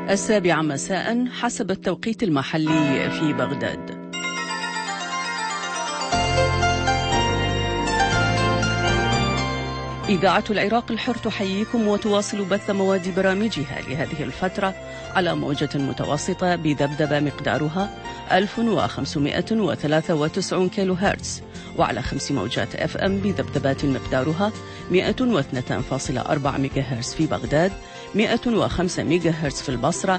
7 مساء حسب التوقيت المحلي في بغداد. إذاعة العراق الحر تحييكم وتواصل بث مواد برامجها لهذه الفترة على موجة متوسطة بذبذبة مقدارها 1593 كيلو هرتز، وعلى 5 موجات FM بذبذبات مقدارها 102.4 ميجا هرتز في بغداد، 105 ميجا هرتز في البصرة،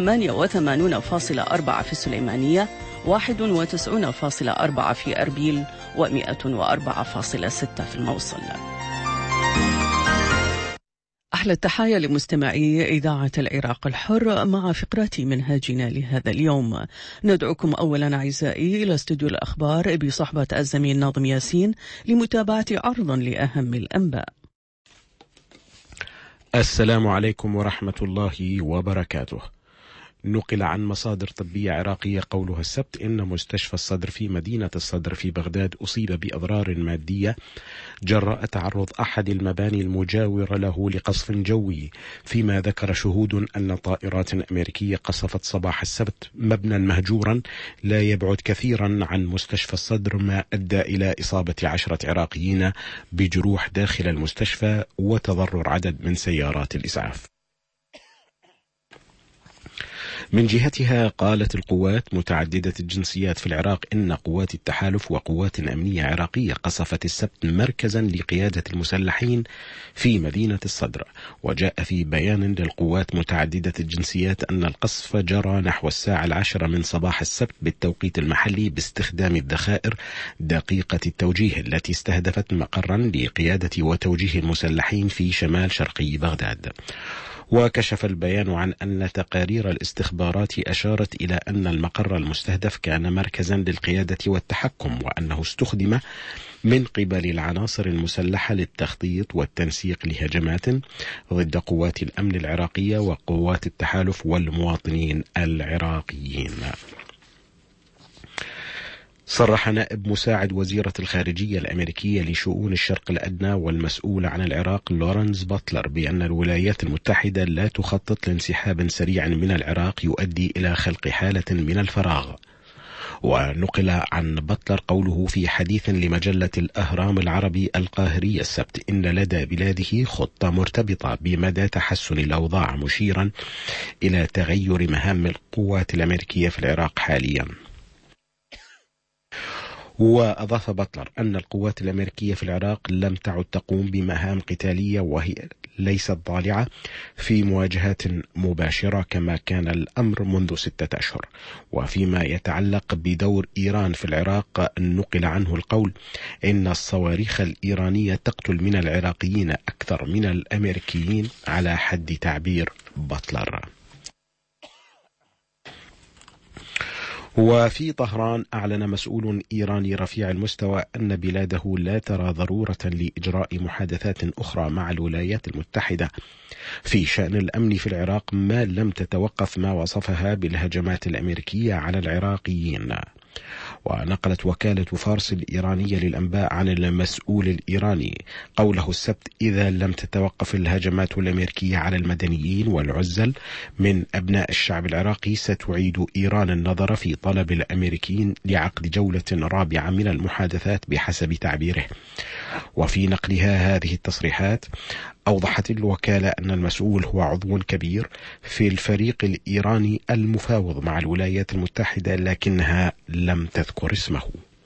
88.4 في السليمانية، 91.4 في أربيل، و104.6 في الموصل. أحلى التحايا لمستمعي إذاعة العراق الحر مع فقرة منهاجنا لهذا اليوم. ندعوكم أولا أعزائي إلى استوديو الأخبار بصحبة الزميل ناظم ياسين لمتابعة عرض لأهم الأنباء. السلام عليكم ورحمة الله وبركاته. نقل عن مصادر طبية عراقية قولها السبت إن مستشفى الصدر في مدينة الصدر في بغداد أصيب بأضرار مادية جراء تعرض أحد المباني المجاورة له لقصف جوي، فيما ذكر شهود أن طائرات أمريكية قصفت صباح السبت مبنى مهجورا لا يبعد كثيرا عن مستشفى الصدر، ما أدى إلى إصابة 10 عراقيين بجروح داخل المستشفى وتضرر عدد من سيارات الإسعاف. من جهتها قالت القوات متعددة الجنسيات في العراق إن قوات التحالف وقوات أمنية عراقية قصفت السبت مركزا لقيادة المسلحين في مدينة الصدر. وجاء في بيان للقوات متعددة الجنسيات أن القصف جرى نحو 10:10 من صباح السبت بالتوقيت المحلي باستخدام الذخائر دقيقة التوجيه التي استهدفت مقرا لقيادة وتوجيه المسلحين في شمال شرقي بغداد. وكشف البيان عن أن تقارير الاستخبارات أشارت إلى أن المقر المستهدف كان مركزا للقيادة والتحكم، وأنه استخدم من قبل العناصر المسلحة للتخطيط والتنسيق لهجمات ضد قوات الأمن العراقية وقوات التحالف والمواطنين العراقيين. صرح نائب مساعد وزيرة الخارجية الأمريكية لشؤون الشرق الأدنى والمسؤول عن العراق لورنس باتلر بأن الولايات المتحدة لا تخطط لانسحاب سريع من العراق يؤدي إلى خلق حالة من الفراغ. ونقل عن باتلر قوله في حديث لمجلة الأهرام العربي القاهرية السبت إن لدى بلاده خطة مرتبطة بمدى تحسن الأوضاع، مشيرا إلى تغير مهام القوات الأمريكية في العراق حاليا. وأضاف باتلر أن القوات الأمريكية في العراق لم تعد تقوم بمهام قتالية وهي ليست ضالعة في مواجهات مباشرة كما كان الأمر منذ 6 أشهر. وفيما يتعلق بدور إيران في العراق نقل عنه القول إن الصواريخ الإيرانية تقتل من العراقيين أكثر من الأمريكيين على حد تعبير باتلر. وفي طهران أعلن مسؤول إيراني رفيع المستوى أن بلاده لا ترى ضرورة لإجراء محادثات أخرى مع الولايات المتحدة في شأن الأمن في العراق ما لم تتوقف ما وصفها بالهجمات الأمريكية على العراقيين. ونقلت وكالة فارس الإيرانية للأنباء عن المسؤول الإيراني قوله السبت إذا لم تتوقف الهجمات الأمريكية على المدنيين والعزل من أبناء الشعب العراقي ستعيد إيران النظر في طلب الأمريكيين لعقد جولة رابعة من المحادثات بحسب تعبيره. وفي نقلها هذه التصريحات أوضحت الوكالة أن المسؤول هو عضو كبير في الفريق الإيراني المفاوض مع الولايات المتحدة لكنها لم تذكر اسمه.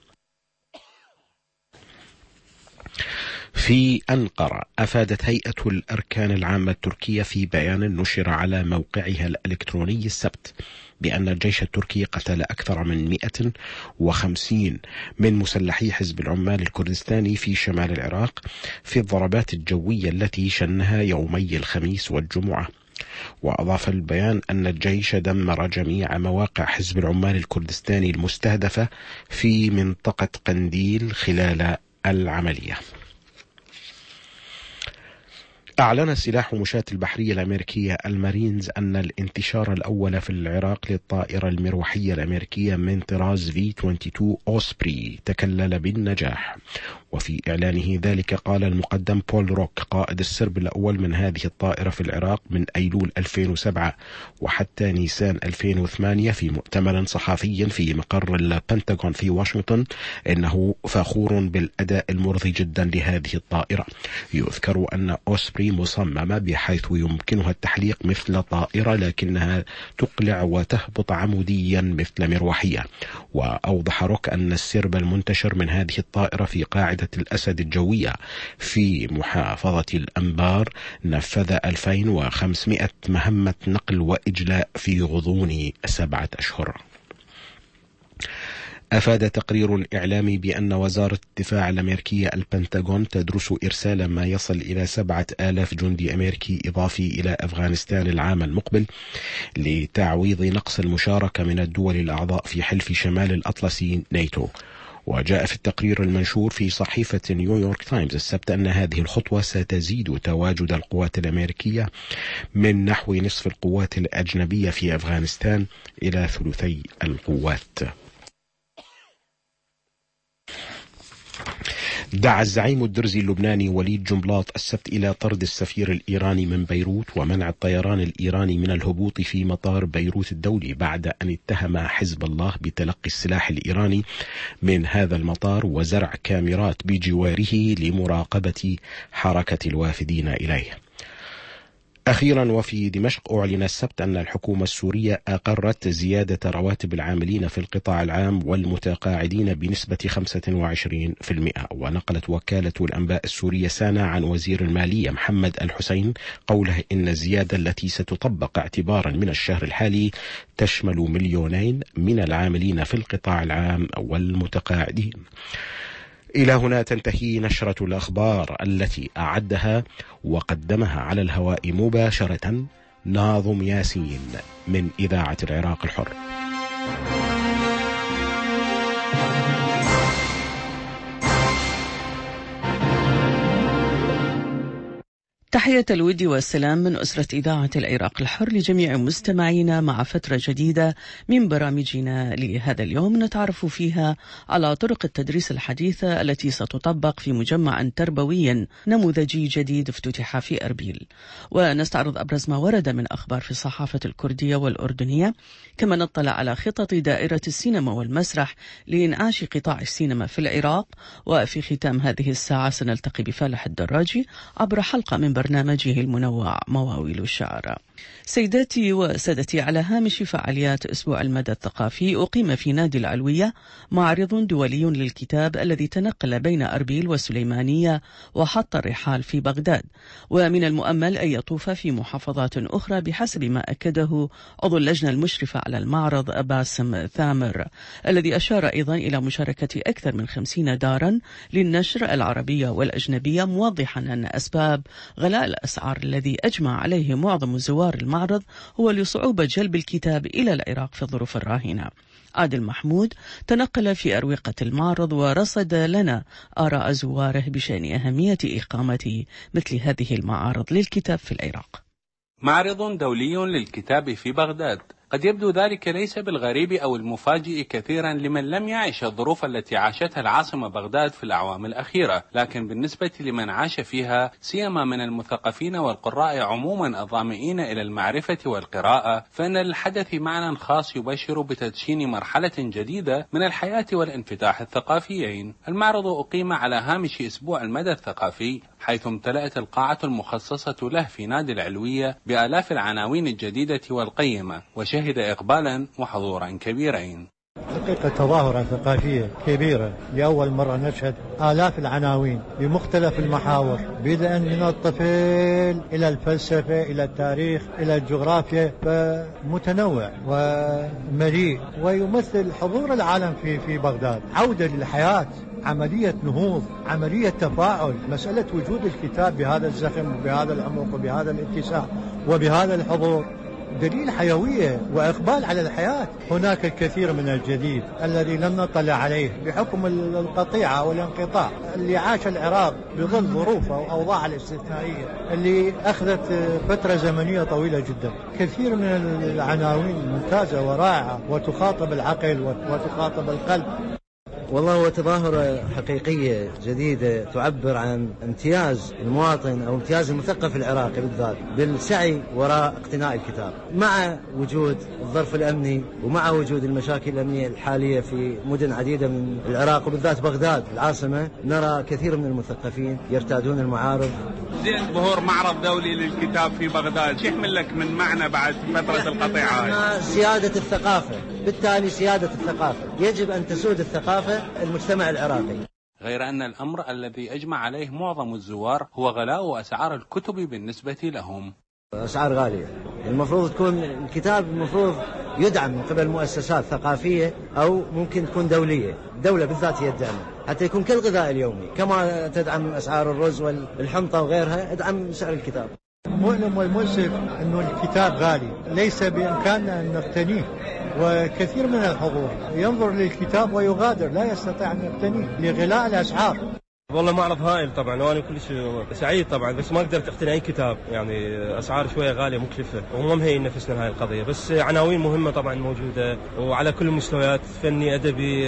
في أنقرة أفادت هيئة الأركان العامة التركية في بيان نشر على موقعها الإلكتروني السبت بأن الجيش التركي قتل أكثر من 150 من مسلحي حزب العمال الكردستاني في شمال العراق في الضربات الجوية التي شنها يومي الخميس والجمعة. وأضاف البيان أن الجيش دمر جميع مواقع حزب العمال الكردستاني المستهدفة في منطقة قنديل خلال العملية. أعلن السلاح مشاة البحرية الأمريكية المارينز أن الانتشار الأول في العراق للطائرة المروحية الأمريكية من طراز V-22 أوسبري تكلل بالنجاح. وفي إعلانه ذلك قال المقدم بول روك قائد السرب الأول من هذه الطائرة في العراق من أيلول 2007 وحتى نيسان 2008 في مؤتمر صحفي في مقر البنتاغون في واشنطن إنه فخور بالأداء المرضي جدا لهذه الطائرة. يذكر أن أوسبري مصممة بحيث يمكنها التحليق مثل طائرة لكنها تقلع وتهبط عموديا مثل مروحية. وأوضح روك أن السرب المنتشر من هذه الطائرة في قاعدة الأسد الجوية في محافظة الأنبار نفذ 2500 مهمة نقل وإجلاء في غضون 7 أشهر. أفاد تقرير إعلامي بأن وزارة الدفاع الأمريكية البنتاغون تدرس إرسال ما يصل إلى 7000 جندي أمريكي إضافي إلى أفغانستان العام المقبل لتعويض نقص المشاركة من الدول الأعضاء في حلف شمال الأطلسي ناتو. وجاء في التقرير المنشور في صحيفة نيويورك تايمز السبت أن هذه الخطوة ستزيد تواجد القوات الأمريكية من نحو نصف القوات الأجنبية في أفغانستان إلى ثلثي القوات. دعا الزعيم الدرزي اللبناني وليد جنبلاط السبت إلى طرد السفير الإيراني من بيروت ومنع الطيران الإيراني من الهبوط في مطار بيروت الدولي بعد أن اتهم حزب الله بتلقي السلاح الإيراني من هذا المطار وزرع كاميرات بجواره لمراقبة حركة الوافدين إليه. أخيرا وفي دمشق أعلن السبت أن الحكومة السورية أقرت زيادة رواتب العاملين في القطاع العام والمتقاعدين بنسبة 25%. ونقلت وكالة الأنباء السورية سانا عن وزير المالية محمد الحسين قوله إن الزيادة التي ستطبق اعتبارا من الشهر الحالي تشمل 2 مليون من العاملين في القطاع العام والمتقاعدين. إلى هنا تنتهي نشرة الأخبار التي أعدها وقدمها على الهواء مباشرة ناظم ياسين من إذاعة العراق الحر. تحية الود والسلام من أسرة إذاعة العراق الحر لجميع مستمعينا مع فترة جديدة من برامجنا لهذا اليوم نتعرف فيها على طرق التدريس الحديثة التي ستطبق في مجمع تربوي نموذجي جديد افتتح في أربيل، ونستعرض أبرز ما ورد من أخبار في الصحافة الكردية والأردنية، كما نطلع على خطط دائرة السينما والمسرح لإنعاش قطاع السينما في العراق. وفي ختام هذه الساعة سنلتقي بفالح الدراجي عبر حلقة من برنامجه المنوع مواويل الشعر. سيداتي وسادتي، على هامش فعاليات أسبوع المدى الثقافي أقيم في نادي العلوية معرض دولي للكتاب الذي تنقل بين أربيل والسليمانية وحط الرحال في بغداد، ومن المؤمل أن يطوف في محافظات أخرى بحسب ما أكده عضو اللجنة المشرفة على المعرض باسم ثامر، الذي أشار أيضا إلى مشاركة أكثر من 50 دارا للنشر العربية والأجنبية، موضحا أن أسباب غلاء الأسعار الذي أجمع عليه معظم زوار المعرض هو لصعوبة جلب الكتاب إلى العراق في الظروف الراهنة. عادل محمود تنقل في أروقة المعرض ورصد لنا آراء زواره بشأن أهمية إقامة مثل هذه المعارض للكتاب في العراق. معرض دولي للكتاب في بغداد قد يبدو ذلك ليس بالغريب أو المفاجئ كثيرا لمن لم يعش الظروف التي عاشتها العاصمة بغداد في الأعوام الأخيرة، لكن بالنسبة لمن عاش فيها سيما من المثقفين والقراء عموما الظامئين إلى المعرفة والقراءة، فإن الحدث معنى خاص يبشر بتدشين مرحلة جديدة من الحياة والانفتاح الثقافيين. المعرض أقيم على هامش أسبوع المدى الثقافي، حيث امتلأت القاعة المخصصة له في نادي العلوية بآلاف العناوين الجديدة والقيمة، وشهد إقبالا وحضورا كبيرين. حقيقة تظاهرة ثقافية كبيرة، لأول مرة نشهد آلاف العناوين بمختلف المحاور، بدءا من الطفل إلى الفلسفة إلى التاريخ إلى الجغرافيا، فمتنوع ومليء ويمثل حضور العالم في بغداد، عودة للحياة، عملية نهوض، عملية تفاعل. مسألة وجود الكتاب بهذا الزخم وبهذا العمق وبهذا الاتساع وبهذا الحضور دليل حيوية وإقبال على الحياة. هناك الكثير من الجديد الذي لم نطلع عليه بحكم القطيعة والانقطاع اللي عاش العراق بظل ظروفه وأوضاع الاستثنائية اللي أخذت فترة زمنية طويلة جدا. كثير من العناوين ممتازة ورائعة وتخاطب العقل وتخاطب القلب. والله هو تظاهرة حقيقية جديدة تعبر عن امتياز المواطن أو امتياز المثقف العراقي بالذات بالسعي وراء اقتناء الكتاب، مع وجود الظرف الأمني ومع وجود المشاكل الأمنية الحالية في مدن عديدة من العراق وبالذات بغداد العاصمة. نرى كثير من المثقفين يرتادون المعارض. زين، ظهور معرض دولي للكتاب في بغداد شو يحمل لك من معنى بعد فترة القطيعة؟ سيادة الثقافة، بالتالي سيادة الثقافة يجب أن تسود الثقافة المجتمع العراقي. غير أن الأمر الذي أجمع عليه معظم الزوار هو غلاء أسعار الكتب بالنسبة لهم. أسعار غالية، المفروض تكون الكتاب المفروض يدعم من قبل مؤسسات ثقافية أو ممكن تكون دولية، الدولة بالذات هي الدعم حتى يكون كالغذاء اليومي، كما تدعم أسعار الرز والحنطة وغيرها ادعم سعر الكتاب. المؤلم والمؤسف أنه الكتاب غالي، ليس بإمكاننا أن نقتنيه، وكثير من الحضور ينظر للكتاب ويغادر، لا يستطيع أن يقتنيه لغلاء الأسعار. والله معرض هائل طبعا، وانا كلش سعيد طبعا، بس ما قدرت اقتني اي كتاب، يعني اسعار شويه غاليه مكلفه وما مهين نفسنا لهذه القضيه، بس عناوين مهمه طبعا موجوده وعلى كل المستويات، فني ادبي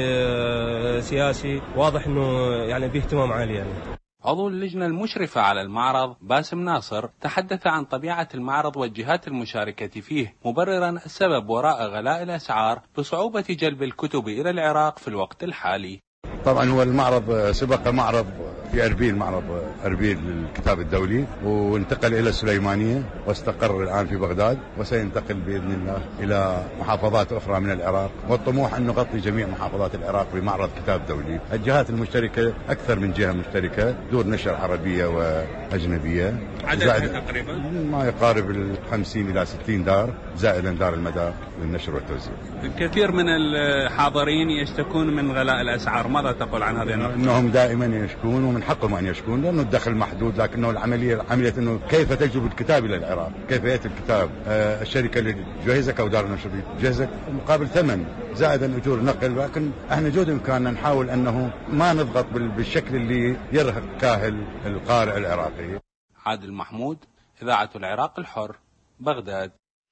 سياسي، واضح انه يعني باهتمام عالي يعني. عضو اللجنة المشرفة على المعرض باسم ناصر تحدث عن طبيعة المعرض والجهات المشاركة فيه، مبررا السبب وراء غلاء الأسعار بصعوبة جلب الكتب إلى العراق في الوقت الحالي. طبعا هو المعرض سبق معرض في أربيل، معرض أربيل للكتاب الدولي، وانتقل إلى السليمانية واستقر الآن في بغداد، وسينتقل بإذن الله إلى محافظات أخرى من العراق، والطموح أن نغطي جميع محافظات العراق بمعرض كتاب دولي. الجهات المشتركة أكثر من جهة مشتركة، دور نشر عربية وأجنبية، عددها تقريبا ما يقارب 50 إلى 60 دار، زائدا دار المدار للنشر والتوزيع. الكثير من الحاضرين يشتكون من غلاء الأسعار، ماذا تقول عن هذه النقطة؟ أنهم دائما يشكون ومن حقهم أن يشكون، لأنه الدخل محدود، لكنه عملية أنه كيف تجلب الكتاب إلى العراق، كيف يأتي الكتاب. الشركة اللي تجهزك أو دار النشر تجهزك مقابل ثمن زائدا أجور نقل، لكن احنا جهد إمكاننا نحاول أنه ما نضغط بالشكل اللي يرهق كاهل القارئ العراقي. عادل محمود، إذاعة العراق الحر، بغداد.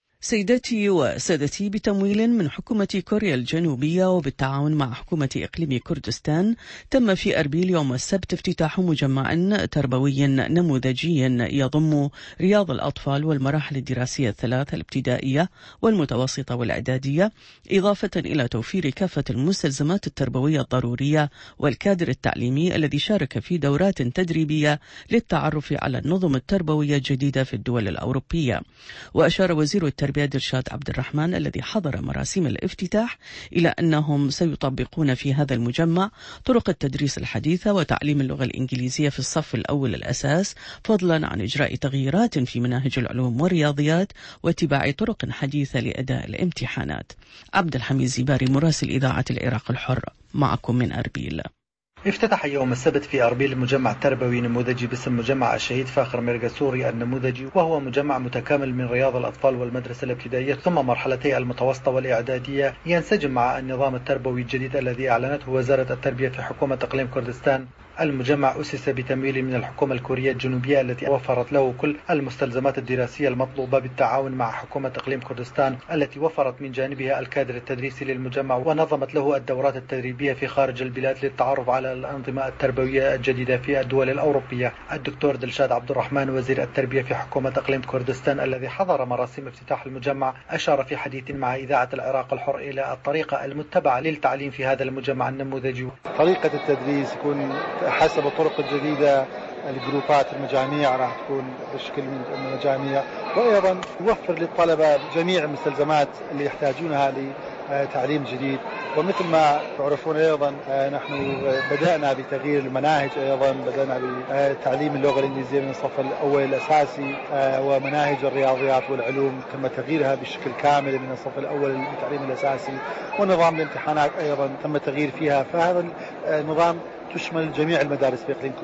سيداتي وسادتي، بتمويل من حكومة كوريا الجنوبية وبالتعاون مع حكومة إقليم كردستان، تم في أربيل يوم السبت افتتاح مجمع تربوي نموذجي يضم رياض الأطفال والمراحل الدراسية الثلاث الابتدائية والمتوسطة والإعدادية، إضافة إلى توفير كافة المستلزمات التربوية الضرورية والكادر التعليمي الذي شارك في دورات تدريبية للتعرف على النظم التربوية الجديدة في الدول الأوروبية. وأشار وزير التربية درشاد عبد الرحمن الذي حضر مراسم الافتتاح إلى أنهم سيطبقون في هذا المجمع طرق التدريس الحديثة وتعليم اللغة الإنجليزية في الصف الأول الأساس، فضلا عن إجراء تغييرات في مناهج العلوم والرياضيات واتباع طرق حديثة لأداء الامتحانات. عبد الحميد زباري، مراسل إذاعة العراق الحر، معكم من أربيل. افتتح يوم السبت في أربيل مجمع تربوي نموذجي باسم مجمع الشهيد فاخر ميرغا سوري النموذجي، وهو مجمع متكامل من رياض الأطفال والمدرسة الابتدائية ثم مرحلتي المتوسطة والإعدادية، ينسجم مع النظام التربوي الجديد الذي أعلنته وزارة التربية في حكومة إقليم كردستان. المجمع أسس بتمويل من الحكومة الكورية الجنوبية التي وفرت له كل المستلزمات الدراسية المطلوبة بالتعاون مع حكومة إقليم كردستان التي وفرت من جانبها الكادر التدريسي للمجمع ونظمت له الدورات التدريبية في خارج البلاد للتعرف على الأنظمة التربوية الجديدة في الدول الأوروبية. الدكتور درشاد عبد الرحمن وزير التربية في حكومة إقليم كردستان الذي حضر مراسم افتتاح المجمع أشار في حديث مع إذاعة العراق الحر إلى الطريقة المتبعة للتعليم في هذا المجمع النموذجي. طريقة التدريس يكون حسب الطرق الجديدة، الجروبات المجاميع راح تكون بشكل من المجاميع، وأيضا يوفر للطلبة جميع المستلزمات اللي يحتاجونها لتعليم جديد. ومثل ما تعرفون أيضا نحن بدأنا بتغيير المناهج، أيضا بدأنا بتعليم اللغة الإنجليزية من الصف الأول الأساسي، ومناهج الرياضيات والعلوم تم تغييرها بشكل كامل من الصف الأول للتعليم الأساسي، ونظام الامتحانات أيضا تم تغيير فيها. فهذا النظام تشمل جميع المدارس في إقليم كردستان.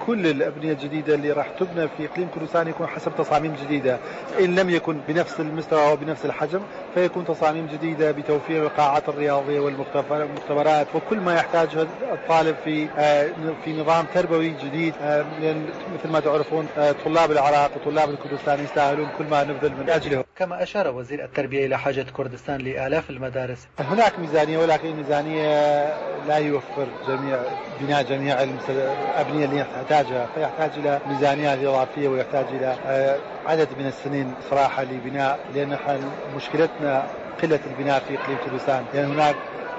كل الأبنية الجديدة اللي راح تبنى في إقليم كردستان يكون حسب تصاميم جديدة، إن لم يكن بنفس المستوى وبنفس الحجم فيكون تصاميم جديدة بتوفير القاعات الرياضية والمختبرات وكل ما يحتاجه الطالب في نظام تربوي جديد. لأن مثل ما تعرفون طلاب العراق وطلاب الكردستان يستاهلون كل ما نبذل من أجلهم. كما أشار وزير التربية إلى حاجة كردستان لآلاف المدارس. هناك ميزانية، ولكن الميزانية لا يوفر بناء جميع الأبنية اللي يحتاجها، فيحتاج إلى ميزانيات إضافية ويحتاج إلى عدد من السنين صراحة لبناء، لأن مشكلتنا قلة البناء في إقليم كردستان، لأن هناك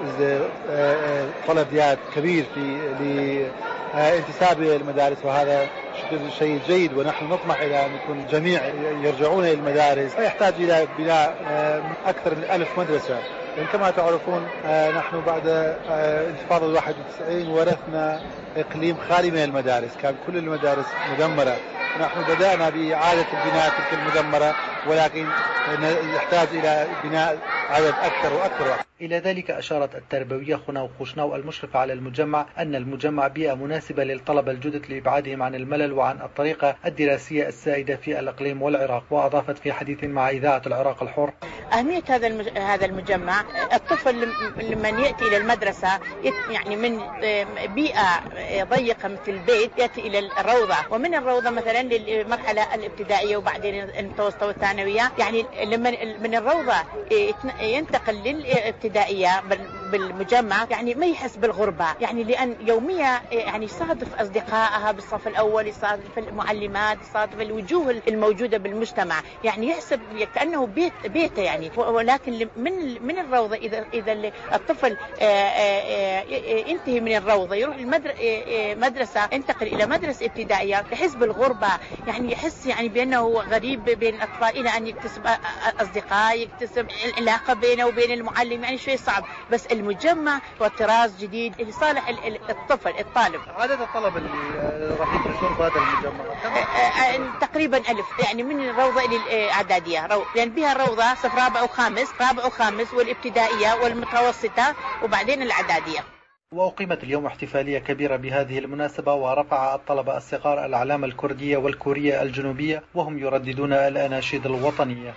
طلب زياد كبير في لانتساب المدارس، وهذا شيء جيد ونحن نطمح إلى أن يكون الجميع يرجعون إلى المدارس. يحتاج إلى بناء أكثر من 1000 مدرسة. يعني كما تعرفون نحن بعد انتفاضة 91 ورثنا إقليم خالي من المدارس، كان كل المدارس مدمرة. نحن بدأنا بإعادة البناء تلك المدمرة، ولكن يحتاج إلى بناء عدد أكثر وأكثر. إلى ذلك أشارت التربوية خناو خوشناو المشرفة على المجمع أن المجمع بيئة مناسبة للطلبة الجدد لإبعادهم عن الملل وعن الطريقة الدراسية السائدة في الإقليم والعراق. وأضافت في حديث مع إذاعة العراق الحر: أهمية هذا المجمع، الطفل لمن يأتي إلى المدرسة يعني من بيئة ضيقة مثل البيت يأتي إلى الروضة، ومن الروضة مثلا للمرحلة الابتدائية وبعدين المتوسطة والثانوية. يعني لما من الروضة ينتقل للابتدائية بالمجمع يعني ما يحس بالغربة، يعني لأن يوميا يعني يصادف أصدقائها بالصف الأول، يصادف المعلمات، يصادف الوجوه الموجودة بالمجتمع، يعني يحسب كأنه بيته يعني. ولكن من الروضة إذا الطفل ينتهي من الروضة يروح المدرسة، ينتقل إلى مدرسة ابتدائية، يحس بالغربة، يعني يحس يعني بأنه غريب بين الأطفال، إلى أن يكتسب أصدقاء، يكتسب علاقة بينه وبين المعلم، يعني شيء صعب. بس المجمع هو طراز جديد لصالح الطالب. عدد الطلبة اللي راح يدرسون في هذا المجمع تقريبا 1000، يعني من الروضة إلى الإعدادية، يعني بها الروضة صف رابع وخامس والابتدائية والمتوسطة وبعدين الإعدادية. وأقيمت اليوم احتفالية كبيرة بهذه المناسبة، ورفع الطلبة الصغار الأعلام الكردية والكورية الجنوبية وهم يرددون الأناشيد الوطنية.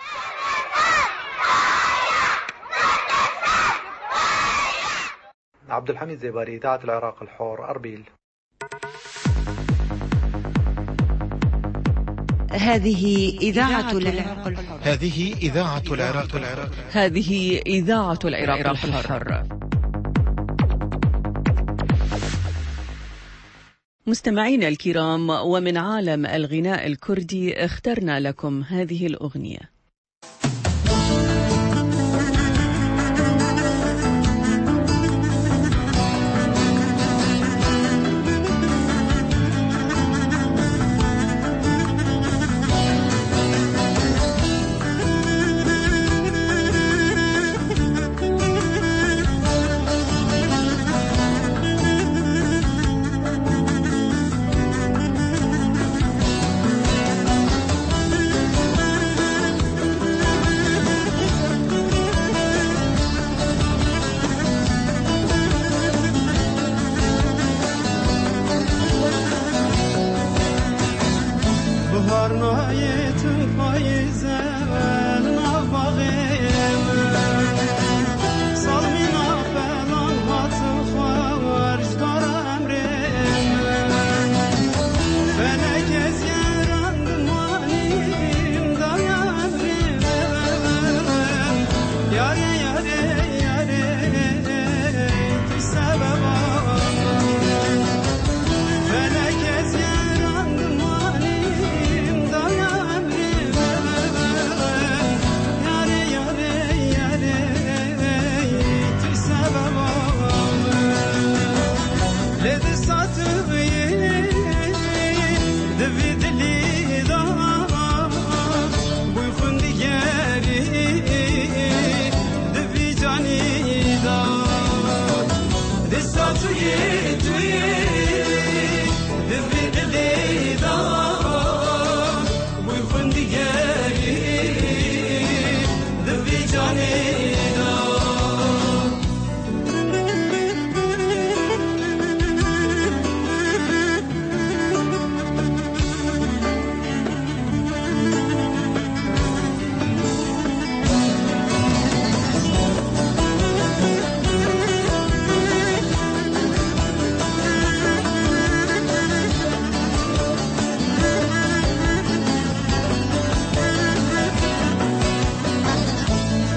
عبد الحميد زيباري، إذاعة العراق الحر، أربيل. هذه إذاعة العراق الحر. هذه إذاعة العراق الحر. هذه إذاعة العراق الحر. مستمعينا الكرام، ومن عالم الغناء الكردي اخترنا لكم هذه الأغنية.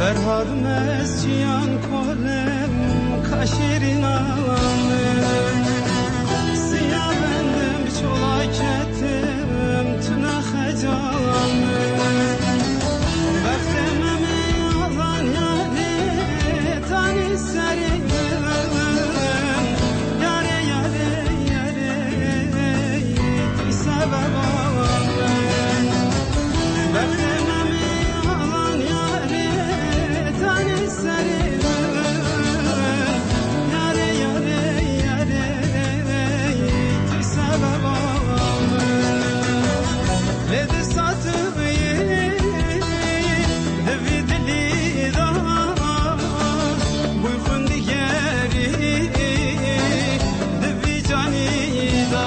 Ferhad mesciyan kolem kaşirin ağlamı Siyah bendim çolak ettim tüne hecalamı Beklememi yalan yani tani serim Yare yare yare bir sebep ağlamı Beklememi yalan yani tani serim Yare yare yare bir sebep ağlamı Ledi satıbı devidli da Buykhun digeri devi cani da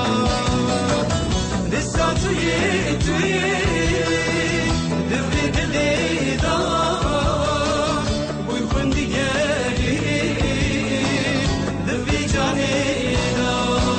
Desatı yetuye devidli da Buykhun digeri devi cani da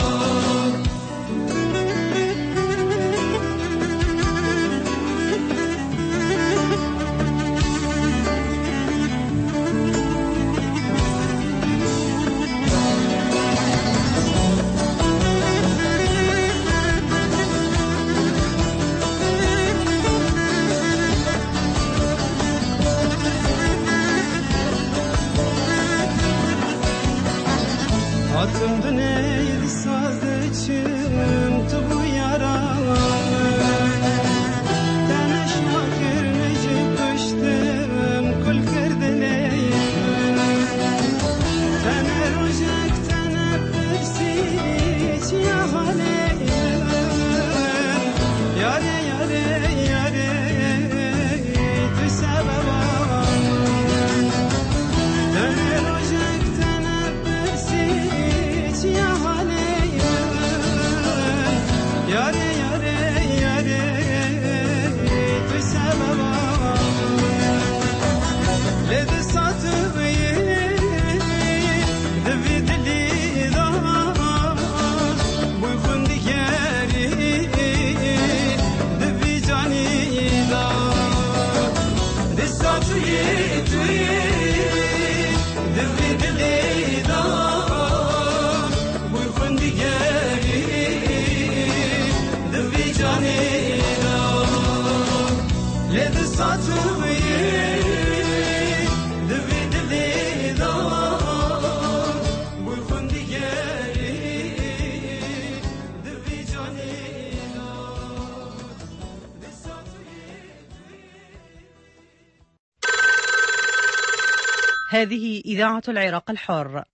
Atımdı neydi sazlıçım bu yaralı Tene şakir necip kıştım kul kırdileyim Tene rojek tene persiç yahaleyim Yare yare yare tu sebep ağlamın Tene rojek tene persiç yahaleyim Yare yare yare tu sebep ağlamın Ledi satıbı devidli da Buykhun digeri devi cani da Desatı yetuye devidli da Buykhun digeri devi cani da Ledi satıbı devidli da Buykhun digeri devi cani da Desatı هذه إذاعة العراق الحر.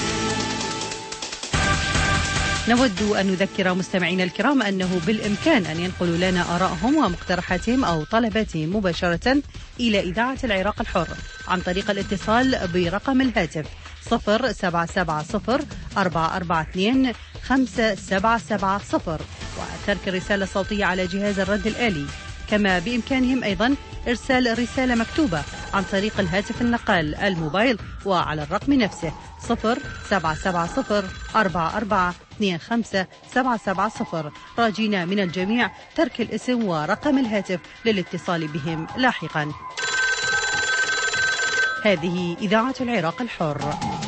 نود أن نذكر مستمعينا الكرام أنه بالإمكان أن ينقلوا لنا آرائهم ومقترحاتهم أو طلباتهم مباشرة إلى إذاعة العراق الحر عن طريق الاتصال برقم الهاتف 0770-442-570 وترك الرسالة الصوتية على جهاز الرد الآلي. كما بإمكانهم أيضا إرسال رسالة مكتوبة عن طريق الهاتف النقال الموبايل وعلى الرقم نفسه 0770-4425-770 راجين من الجميع ترك الاسم ورقم الهاتف للاتصال بهم لاحقا. هذه إذاعة العراق الحر.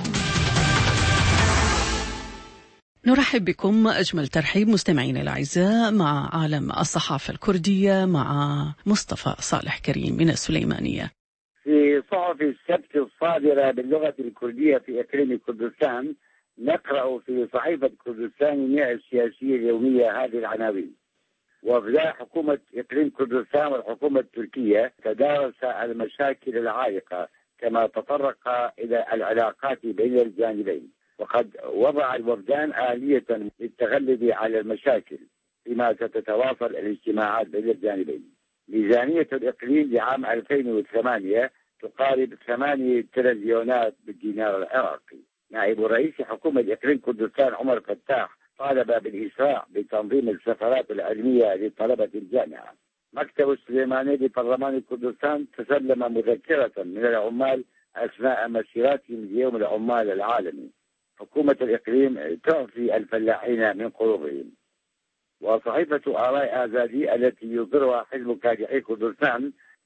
نرحب بكم أجمل ترحيب مستمعينا الأعزاء مع عالم الصحافة الكردية مع مصطفى صالح كريم من السليمانية. في صحف السبت الصادرة باللغة الكردية في إقليم كردستان نقرأ في صحيفة كردستان النية السياسية اليومية هذه العناوين: وفداء حكومة إقليم كردستان والحكومة التركية تدارس المشاكل العائقة كما تطرق إلى العلاقات بين الجانبين، وقد وضع الوفدان آلية للتغلب على المشاكل فيما ستتواصل الاجتماعات بين الجانبين. ميزانية الإقليم لعام 2008 تقارب 8 تريليونات بالدينار العراقي. نائب رئيس حكومة إقليم كردستان عمر فتاح طالب بالإسراع بتنظيم السفرات العلمية لطلبة الجامعة. مكتب السليماني لبرلمان كردستان تسلم مذكرة من العمال أثناء مسيراتهم ليوم العمال العالمي. حكومة الإقليم تعفي الفلاحين من قروضهم. وصحيفة آراء آزادي التي يصدرها حزب كادحي كردستان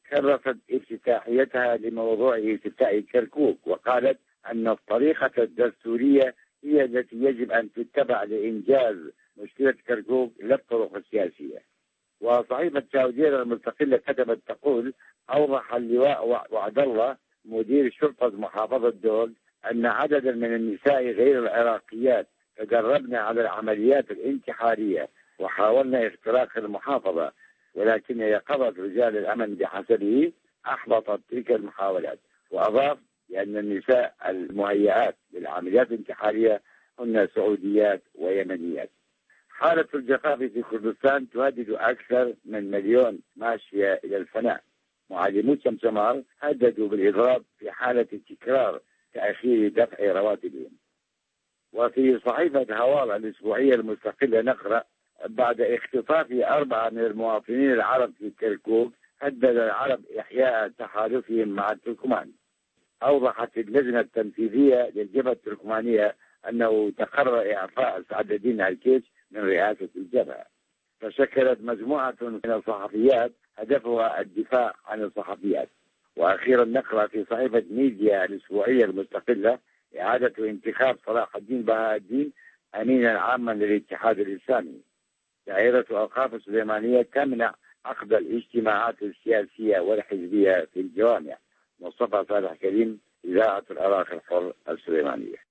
كرست افتتاحيتها لموضوع افتتاح كركوك، وقالت أن الطريقة الدستورية هي التي يجب أن تتبع لإنجاز مشكلة كركوك لا الطرق السياسية. وصحيفة شاودير المستقلة كتبت تقول: أوضح اللواء وعد الله مدير شرطة محافظة دول أن عددا من النساء غير العراقيات تدربن على العمليات الانتحارية وحاولنا اختراق المحافظة، ولكن يقظة رجال الأمن بحسبه أحبطت تلك المحاولات. وأضاف بأن النساء المهيئات للعمليات الانتحارية هن سعوديات ويمنيات. حالة الجفاف في كردستان تهدد أكثر من 1,000,000 ماشية إلى الفناء. معلمو شمشمار هددوا بالإضراب في حالة تكرار تأخير دفع رواتبهم. وفي صحيفة هوار الأسبوعية المستقلة نقرأ: بعد اختطاف 4 من المواطنين العرب في كركوك هدد العرب إحياء تحالفهم مع التركمان. أوضحت اللجنة التنفيذية للجبهة التركمانية أنه تقرر إعفاء سعد الدين الكيش من رئاسة الجبهة. فشكلت مجموعة من الصحفيات هدفها الدفاع عن الصحفيات. وأخيرا نقرأ في صحيفة ميديا الأسبوعية المستقلة إعادة انتخاب صلاح الدين بهاء الدين أمينا عاما للاتحاد الإسلامي. دائرة أوقاف السليمانية تمنع عقد الاجتماعات السياسية والحزبية في الجوامع. مصطفى صالح كريم، إذاعة العراق الحر السليمانية.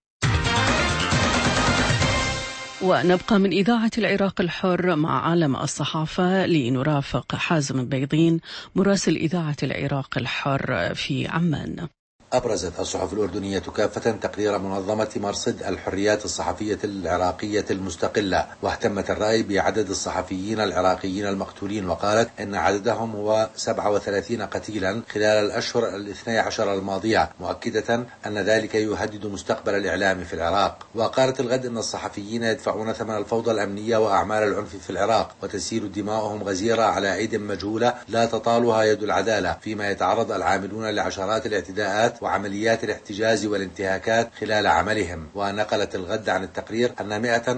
ونبقى من إذاعة العراق الحر مع عالم الصحافة لنرافق حازم بيضين مراسل إذاعة العراق الحر في عمان. أبرزت الصحف الأردنية كافة تقرير منظمة مرصد الحريات الصحفية العراقية المستقلة، واهتمت الرأي بعدد الصحفيين العراقيين المقتولين، وقالت إن عددهم هو 37 قتيلا خلال الأشهر 12 الماضية، مؤكدة أن ذلك يهدد مستقبل الإعلام في العراق. وقالت الغد إن الصحفيين يدفعون ثمن الفوضى الأمنية وأعمال العنف في العراق، وتسيل دماؤهم غزيرة على أيد مجهولة لا تطالها يد العدالة، فيما يتعرض العاملون لعشرات الاعتداءات وعمليات الاحتجاز والانتهاكات خلال عملهم. ونقلت الغد عن التقرير أن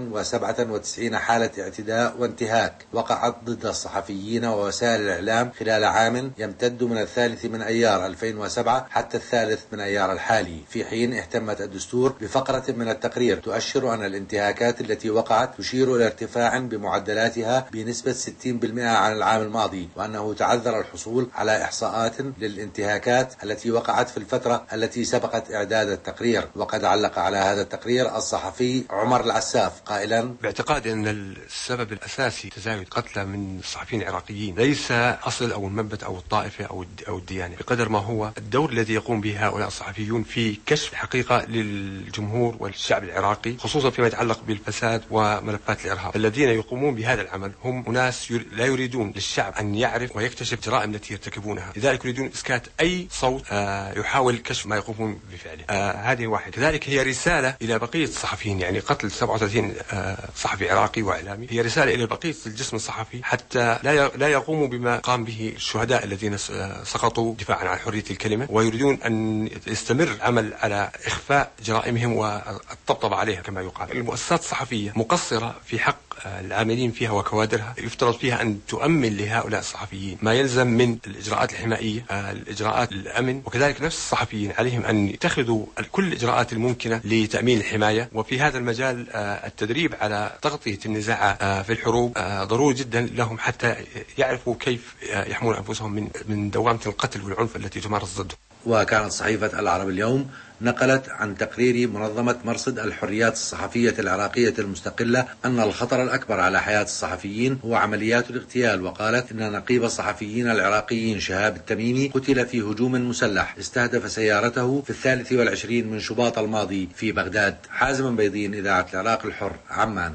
197 حالة اعتداء وانتهاك وقعت ضد الصحفيين ووسائل الإعلام خلال عام يمتد من 3 من أيار 2007 حتى 3 من أيار الحالي، في حين اهتمت الدستور بفقرة من التقرير تؤشر أن الانتهاكات التي وقعت تشير إلى ارتفاع بمعدلاتها بنسبة 60% عن العام الماضي، وأنه تعذر الحصول على إحصاءات للانتهاكات التي وقعت في الفترة التي سبقت إعداد التقرير. وقد علق على هذا التقرير الصحفي عمر العساف قائلا: باعتقادي أن السبب الأساسي تزايد قتلى من الصحفيين العراقيين ليس أصل أو المنبت أو الطائفة أو الديانة، بقدر ما هو الدور الذي يقوم به هؤلاء الصحفيون في كشف الحقيقة للجمهور والشعب العراقي، خصوصا فيما يتعلق بالفساد وملفات الإرهاب. الذين يقومون بهذا العمل هم أناس لا يريدون للشعب أن يعرف ويكتشف الجرائم التي يرتكبونها، لذلك يريدون إسكات أي صوت يحاول كشف ما يقومون بفعله. هذه واحد. كذلك هي رسالة إلى بقية الصحفيين، يعني قتل 37 صحفي عراقي وإعلامي هي رسالة إلى بقية الجسم الصحفي حتى لا يقوموا بما قام به الشهداء الذين سقطوا دفاعا عن حرية الكلمة، ويريدون أن يستمر العمل على إخفاء جرائمهم والطبطب عليها كما يقال. المؤسسات الصحفية مقصرة في حق العاملين فيها وكوادرها، يفترض فيها أن تؤمن لهؤلاء الصحفيين ما يلزم من الإجراءات الحمائية، الإجراءات الأمن، وكذلك نفس الصحفيين عليهم أن يتخذوا كل الإجراءات الممكنة لتأمين الحماية. وفي هذا المجال التدريب على تغطية النزاع في الحروب ضروري جدا لهم حتى يعرفوا كيف يحمون أنفسهم من دوامة القتل والعنف التي تمارس ضدهم. وكانت صحيفة العرب اليوم نقلت عن تقرير منظمة مرصد الحريات الصحفية العراقية المستقلة أن الخطر الأكبر على حياة الصحفيين هو عمليات الاغتيال، وقالت إن نقيب الصحفيين العراقيين شهاب التميمي قتل في هجوم مسلح استهدف سيارته في 23 من شباط الماضي في بغداد. حازم بيضين، إذاعة العراق الحر، عمان.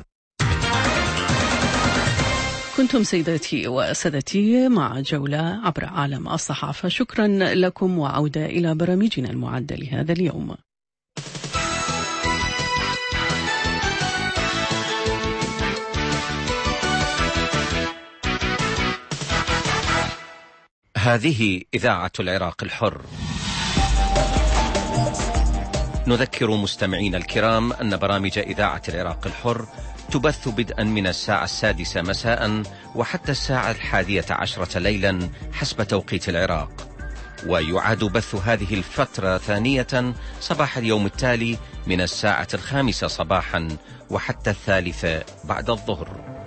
كنتم سيداتي وسادتي مع جولة عبر عالم الصحافة. شكرا لكم، وعودة إلى برامجنا المعدة لهذا اليوم. هذه إذاعة العراق الحر. نذكر مستمعين الكرام أن برامج إذاعة العراق الحر تبث بدءا من الساعة 6 مساء وحتى الساعة 11 ليلا حسب توقيت العراق، ويعاد بث هذه الفترة ثانية صباح اليوم التالي من الساعة 5 صباحا وحتى 3 بعد الظهر.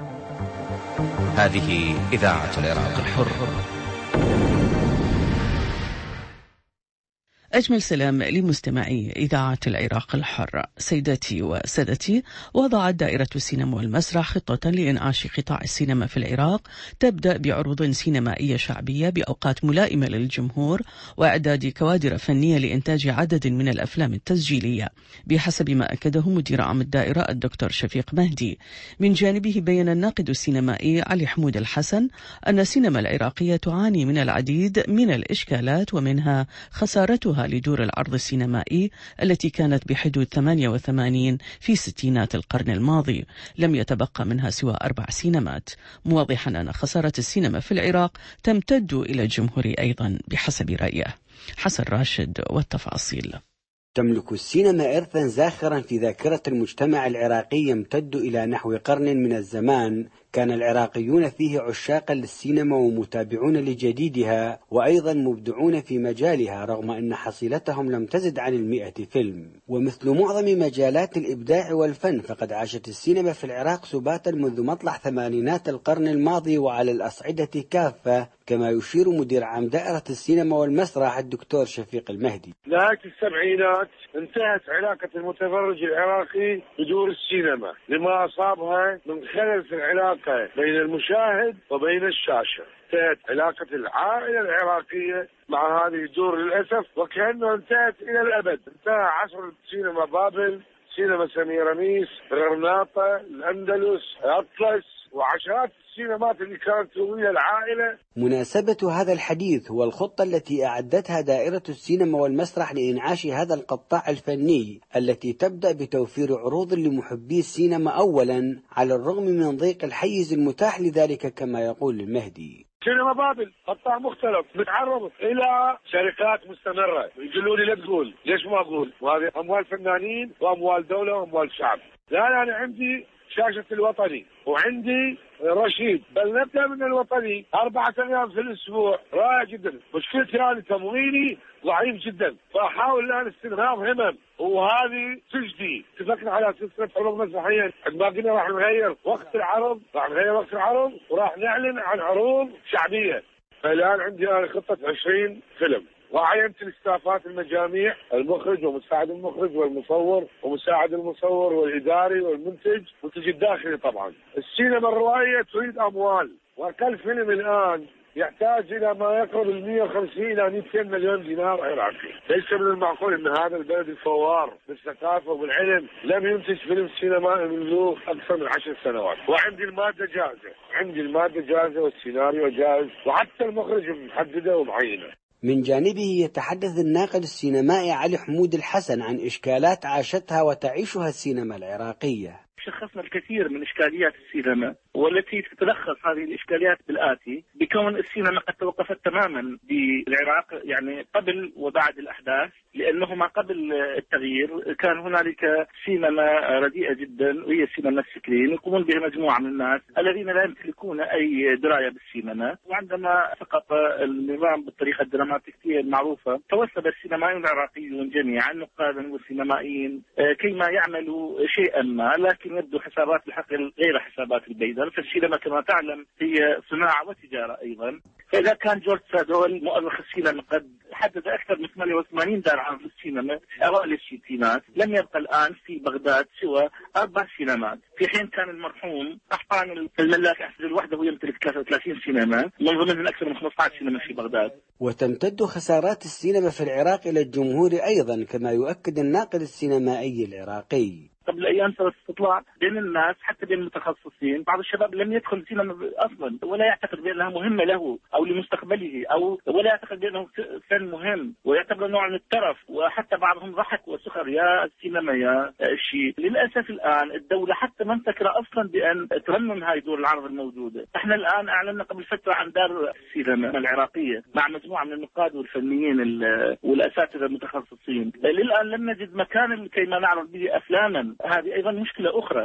هذه إذاعة العراق الحر. أجمل سلام لمستمعي إذاعة العراق الحر. سيداتي وسادتي، وضعت دائرة السينما والمسرح خطة لإنعاش قطاع السينما في العراق تبدأ بعروض سينمائية شعبية بأوقات ملائمة للجمهور وإعداد كوادر فنية لإنتاج عدد من الأفلام التسجيلية، بحسب ما أكده مدير عام الدائرة الدكتور شفيق مهدي. من جانبه بيّن الناقد السينمائي علي حمود الحسن أن السينما العراقية تعاني من العديد من الإشكالات، ومنها خسارتها لدور العرض السينمائي التي كانت بحدود 88 في ستينات القرن الماضي، لم يتبقى منها سوى 4 سينمات، موضحا أن خسارة السينما في العراق تمتد إلى الجمهور أيضا بحسب رأيه. حسن راشد والتفاصيل. تملك السينما إرثا زاخرا في ذاكرة المجتمع العراقي يمتد إلى نحو قرن من الزمان، كان العراقيون فيه عشاقا للسينما ومتابعون لجديدها، وأيضا مبدعون في مجالها رغم أن حصيلتهم لم تزد عن 100 فيلم. ومثل معظم مجالات الإبداع والفن فقد عاشت السينما في العراق سباتا منذ مطلع ثمانينات القرن الماضي وعلى الأصعدة كافة، كما يشير مدير عام دائرة السينما والمسرح الدكتور شفيق المهدي. نهاية السبعينات انتهت علاقة المتفرج العراقي بدور السينما لما أصابها من خلل في العلاقة بين المشاهد وبين الشاشة. انتهت علاقة العائلة العراقية مع هذه الدور للأسف، وكأنه انتهت إلى الأبد. انتهى عصر السينما بابل، سينما سميرانيس، غرناطة، الأندلس، أطلس، وعشرات السينمات اللي كانت ترويها العائلة. مناسبة هذا الحديث هو الخطة التي أعدتها دائرة السينما والمسرح لإنعاش هذا القطاع الفني، التي تبدأ بتوفير عروض لمحبي السينما أولا على الرغم من ضيق الحيز المتاح لذلك، كما يقول المهدي. سينما بابل قطاع مختلف متعرض إلى شركات مستمرة، يقولوا لي لا تقول، ليش ما أقول؟ وهذه أموال فنانين وأموال دولة وأموال شعب. لا أنا عندي شاشة الوطني وعندي رشيد، بل نبدأ من الوطني 4 أيام في الأسبوع، رائع جدا. مشكلتي أنا تمويلي ضعيف جدا، فأحاول الآن استنهاض همم، وهذه سجدي. اتفقنا على سلسلة عروض مسرحية، عندما قلنا راح نغير وقت العرض، وراح نعلن عن عروض شعبية. فالآن عندي أنا خطة 20 فيلم، وعينت الاستافات المجاميع، المخرج ومساعد المخرج والمصور ومساعد المصور والإداري والمنتج الداخلي. طبعا السينما الروائية تريد أموال، وكل فيلم الآن يحتاج إلى ما يقرب 150 إلى 200 مليون دينار عراقي. ليس من المعقول أن هذا البلد الفوار بالثقافة وبالعلم لم ينتج فيلم سينمائي منذ أكثر من 10 سنوات. وعندي المادة جاهزة والسيناريو جاهز، وحتى المخرج محددة ومعينة. من جانبه يتحدث الناقد السينمائي علي حمود الحسن عن إشكالات عاشتها وتعيشها السينما العراقية. شخصنا الكثير من إشكاليات السينما، والتي تتلخص هذه الإشكاليات بالآتي: بكون السينما قد توقفت تماما بالعراق، يعني قبل وبعد الأحداث، لأنه ما قبل التغيير كان هنالك سينما رديئة جدا، وهي سينما السكرين، يقومون بها مجموعة من الناس الذين لا يمتلكون أي دراية بالسينما. وعندما سقط النظام بالطريقة الدراماتيكية المعروفة، توسب السينمائيون العراقيون جميعا نقادا والسينمائيين كيما يعملوا شيئا ما، لكن يبدو حسابات الحقل غير حسابات البيدر. فالسينما كما تعلم هي صناعة وتجارة أيضا. فإذا كان جورج سادول مؤرخ السينما قد حدد أكثر من 88 دار عرض للسينما أوائل الستينات، لم يبقى الآن في بغداد سوى 4 سينمات، في حين كان المرحوم أحقان الملاك أحسن وحده يمتلك 33 سينما، من ضمنهم أكثر من 15 سينما في بغداد. وتمتد خسارات السينما في العراق إلى الجمهور أيضا، كما يؤكد الناقد السينمائي العراقي. قبل أيام صار استطلاع بين الناس حتى بين المتخصصين، بعض الشباب لم يدخل السينما أصلا، ولا يعتقد بأنها مهمة له أو لمستقبله، أو ولا يعتقد بأنه فن مهم، ويعتبر نوع من الترف، وحتى بعضهم ضحك وسخر: يا السينما يا شيء. للأسف الآن الدولة حتى ما مفكرة أصلا بأن ترمم هاي دور العرض الموجودة. احنا الآن أعلنا قبل فترة عن دار السينما العراقية مع مجموعة من النقاد والفنيين والأساتذة المتخصصين. للآن لم نجد مكان كيما نعرض به أفلاما. هذه أيضا مشكلة أخرى.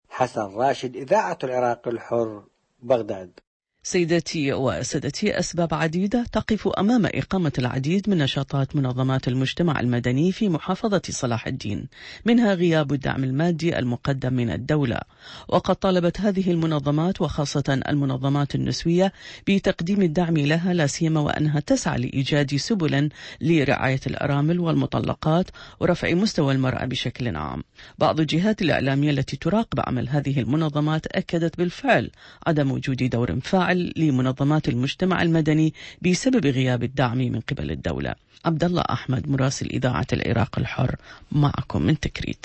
حسن راشد، إذاعة العراق الحر، بغداد. سيدتي وسادتي، أسباب عديدة تقف أمام إقامة العديد من نشاطات منظمات المجتمع المدني في محافظة صلاح الدين، منها غياب الدعم المادي المقدم من الدولة. وقد طالبت هذه المنظمات وخاصة المنظمات النسوية بتقديم الدعم لها، لا سيما وأنها تسعى لإيجاد سبلا لرعاية الأرامل والمطلقات ورفع مستوى المرأة بشكل عام. بعض الجهات الإعلامية التي تراقب عمل هذه المنظمات أكدت بالفعل عدم وجود دور فاعل لمنظمات المجتمع المدني بسبب غياب الدعم من قبل الدولة. عبد الله أحمد، مراسل إذاعة العراق الحر، معكم من تكريت.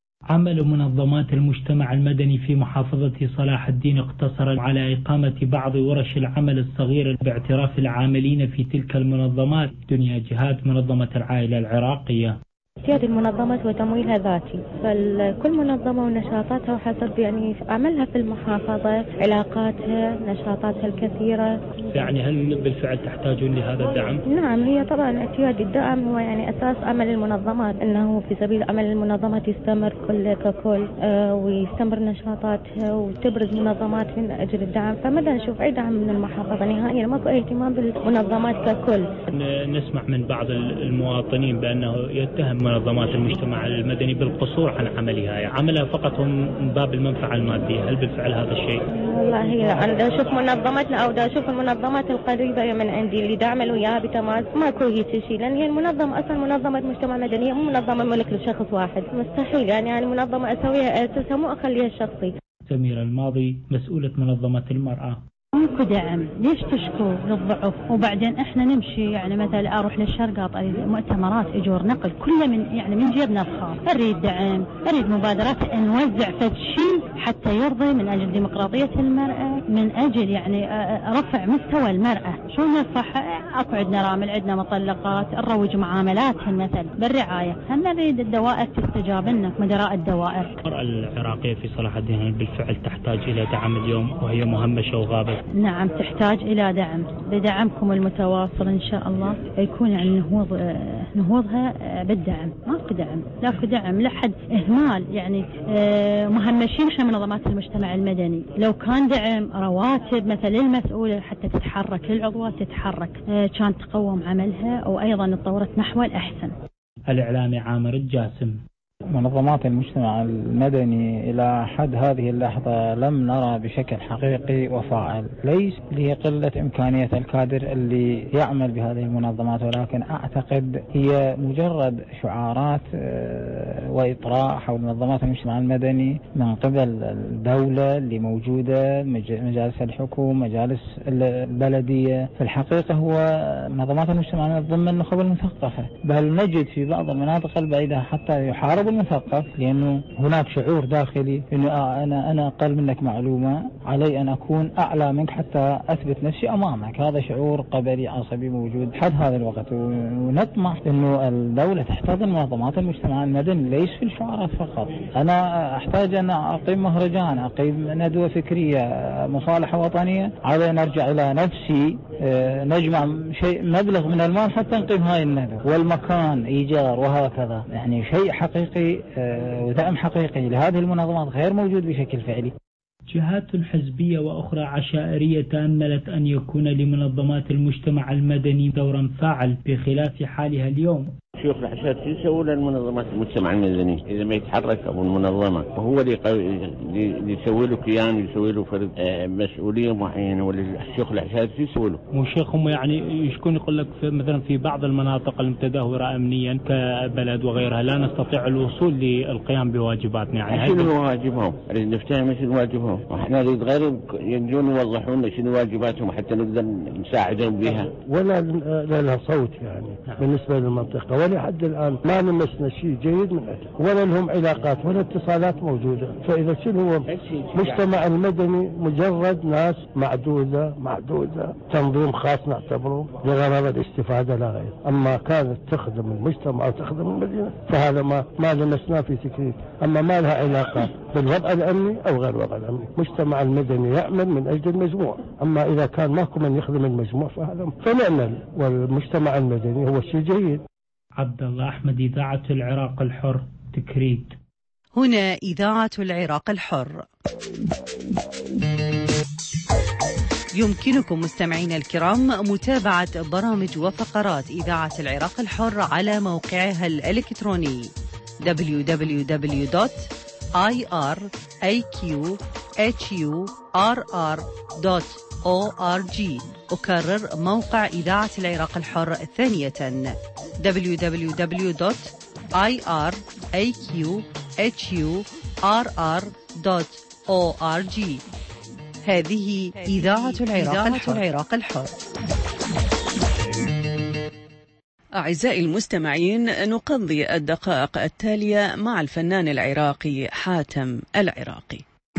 عمل منظمات المجتمع المدني في محافظة صلاح الدين اقتصر على إقامة بعض ورش العمل الصغيرة باعتراف العاملين في تلك المنظمات دنيا جهات منظمة العائلة العراقية. اعتياد المنظمات وتمويلها ذاتي، فكل منظمة ونشاطاتها وحسب يعني عملها في المحافظة، علاقاتها، نشاطاتها الكثيرة. يعني هل بالفعل تحتاجون لهذا الدعم؟ نعم، هي طبعا اعتياد الدعم هو يعني أساس عمل المنظمات، أنه في سبيل عمل المنظمات يستمر كل ككل ويستمر نشاطاتها وتبرز منظمات من أجل الدعم. فماذا نشوف أي دعم من المحافظة نهائيا، ماكو أي اهتمام بالمنظمات ككل. نسمع من بعض المواطنين بأنه يتهم منظمات المجتمع المدني بالقصور عن عملها، يعني عملها فقط هم من باب المنفعة المادية. هل بالفعل هذا الشيء؟ والله أنا دا أشوف منظمتنا أو دا أشوف المنظمات القريبة من عندي اللي دعملوا إياها بتماس، ماكو هيك شيء، لأن هي المنظمة أصلا منظمة مجتمع مدني، مو منظمة ملك لشخص واحد، مستحيل يعني منظمة أسويها أساسها مو أخليها الشخصي. سميرة الماضي، مسؤولة منظمة المرأة. ماكو دعم، ليش تشكو للضعف؟ وبعدين احنا نمشي يعني مثلا اروح للشرق مؤتمرات اجور نقل كله من جيبنا الخاص. اريد دعم، اريد مبادرات نوزع فد شيء حتى يرضي من اجل ديمقراطيه المراه، من اجل يعني رفع مستوى المراه. شو نرفعها؟ اكو عندنا رامل، عندنا مطلقات، نروج معاملاتهن مثلا بالرعايه. هم نريد الدوائر تستجاب لنا، مدراء الدوائر. المراه العراقيه في صلاح الدين بالفعل تحتاج الى دعم اليوم وهي مهمشه وغابت. نعم، تحتاج إلى دعم، بدعمكم المتواصل إن شاء الله يكون يعني نهوضها بالدعم. ماكو دعم لحد إهمال يعني مهمشين إحنا منظمات المجتمع المدني. لو كان دعم رواتب مثل المسؤولة حتى تتحرك، للعضوات تتحرك، كانت تقوم عملها أو أيضا اتطورت نحو الأحسن. الإعلامي عامر الجاسم. منظمات المجتمع المدني إلى حد هذه اللحظة لم نرى بشكل حقيقي وفاعل، ليس لقلة إمكانية الكادر اللي يعمل بهذه المنظمات، ولكن أعتقد هي مجرد شعارات وإطراء حول منظمات المجتمع المدني من قبل الدولة اللي موجودة، مجالس الحكومة، مجالس البلدية. في الحقيقة هو منظمات المجتمع ضمن النخب المثقفة، بل نجد في بعض المناطق البعيدة حتى يحارب المثقف، لأنه هناك شعور داخلي إنه أنا أقل منك معلومة، علي أن أكون أعلى منك حتى أثبت نفسي أمامك. هذا شعور قبلي عصبي موجود حد هذا الوقت، ونطمح إنه الدولة تحتضن منظمات المجتمع المدني ليس في الشعارات فقط. أنا أحتاج أن أقيم مهرجان، أقيم ندوة فكرية، مصالحة وطنية، على نرجع إلى نفسي، نجمع مبلغ من المال حتى نقيم هاي الندوة، والمكان إيجار وهكذا. يعني شيء حقيقي ودعم حقيقي لهذه المنظمات غير موجود بشكل فعلي. جهات حزبية وأخرى عشائرية تأملت أن يكون لمنظمات المجتمع المدني دورا فاعل بخلاف حالها اليوم. شيوخ الحشاد يسوي للمنظمات المجتمع المدني إذا ما يتحرك أبو المنظمة، وهو اللي يسوي له كيان، يسوي له فرد مسؤولية معينة، والشيوخ الحشاد يسوي له. مو شيخ هم يعني يشكون يقول لك مثلا في بعض المناطق المتدهورة أمنيا كبلد وغيرها لا نستطيع الوصول للقيام بواجباتنا. يعني شنو واجبهم؟ نريد نفتهم شنو واجبهم، وإحنا نريد غير يجون يوضحون لنا شنو واجباتهم حتى نقدر نساعدهم بها. ولا لها صوت يعني بالنسبة للمنطقة، ولحد الآن ما لمسنا شيء جيد من أجل، ولا لهم علاقات ولا اتصالات موجودة. فإذا شنو هو مجتمع المدني؟ مجرد ناس معدودة تنظيم خاص نعتبره لغرض الاستفادة لا غير. أما كانت تخدم المجتمع أو تخدم المدينة فهذا ما لمسناه في تكريت. أما ما لها علاقة بالوضع الأمني أو غير الوضع الأمني. مجتمع المدني يعمل من أجل المجموع، أما إذا كان ماكو من يخدم المجموع فنعمل، والمجتمع المدني هو شيء جيد. عبد الله أحمد، إذاعة العراق الحر، تكريت. هنا إذاعة العراق الحر. يمكنكم مستمعين الكرام متابعة برامج وفقرات إذاعة العراق الحر على موقعها الإلكتروني www.iraqhurr.org. أكرر موقع إذاعة العراق الحر ثانية www.iraqhurr.org. هذه إذاعة العراق الحر. أعزائي المستمعين، نقضي الدقائق التالية مع الفنان العراقي حاتم العراقي.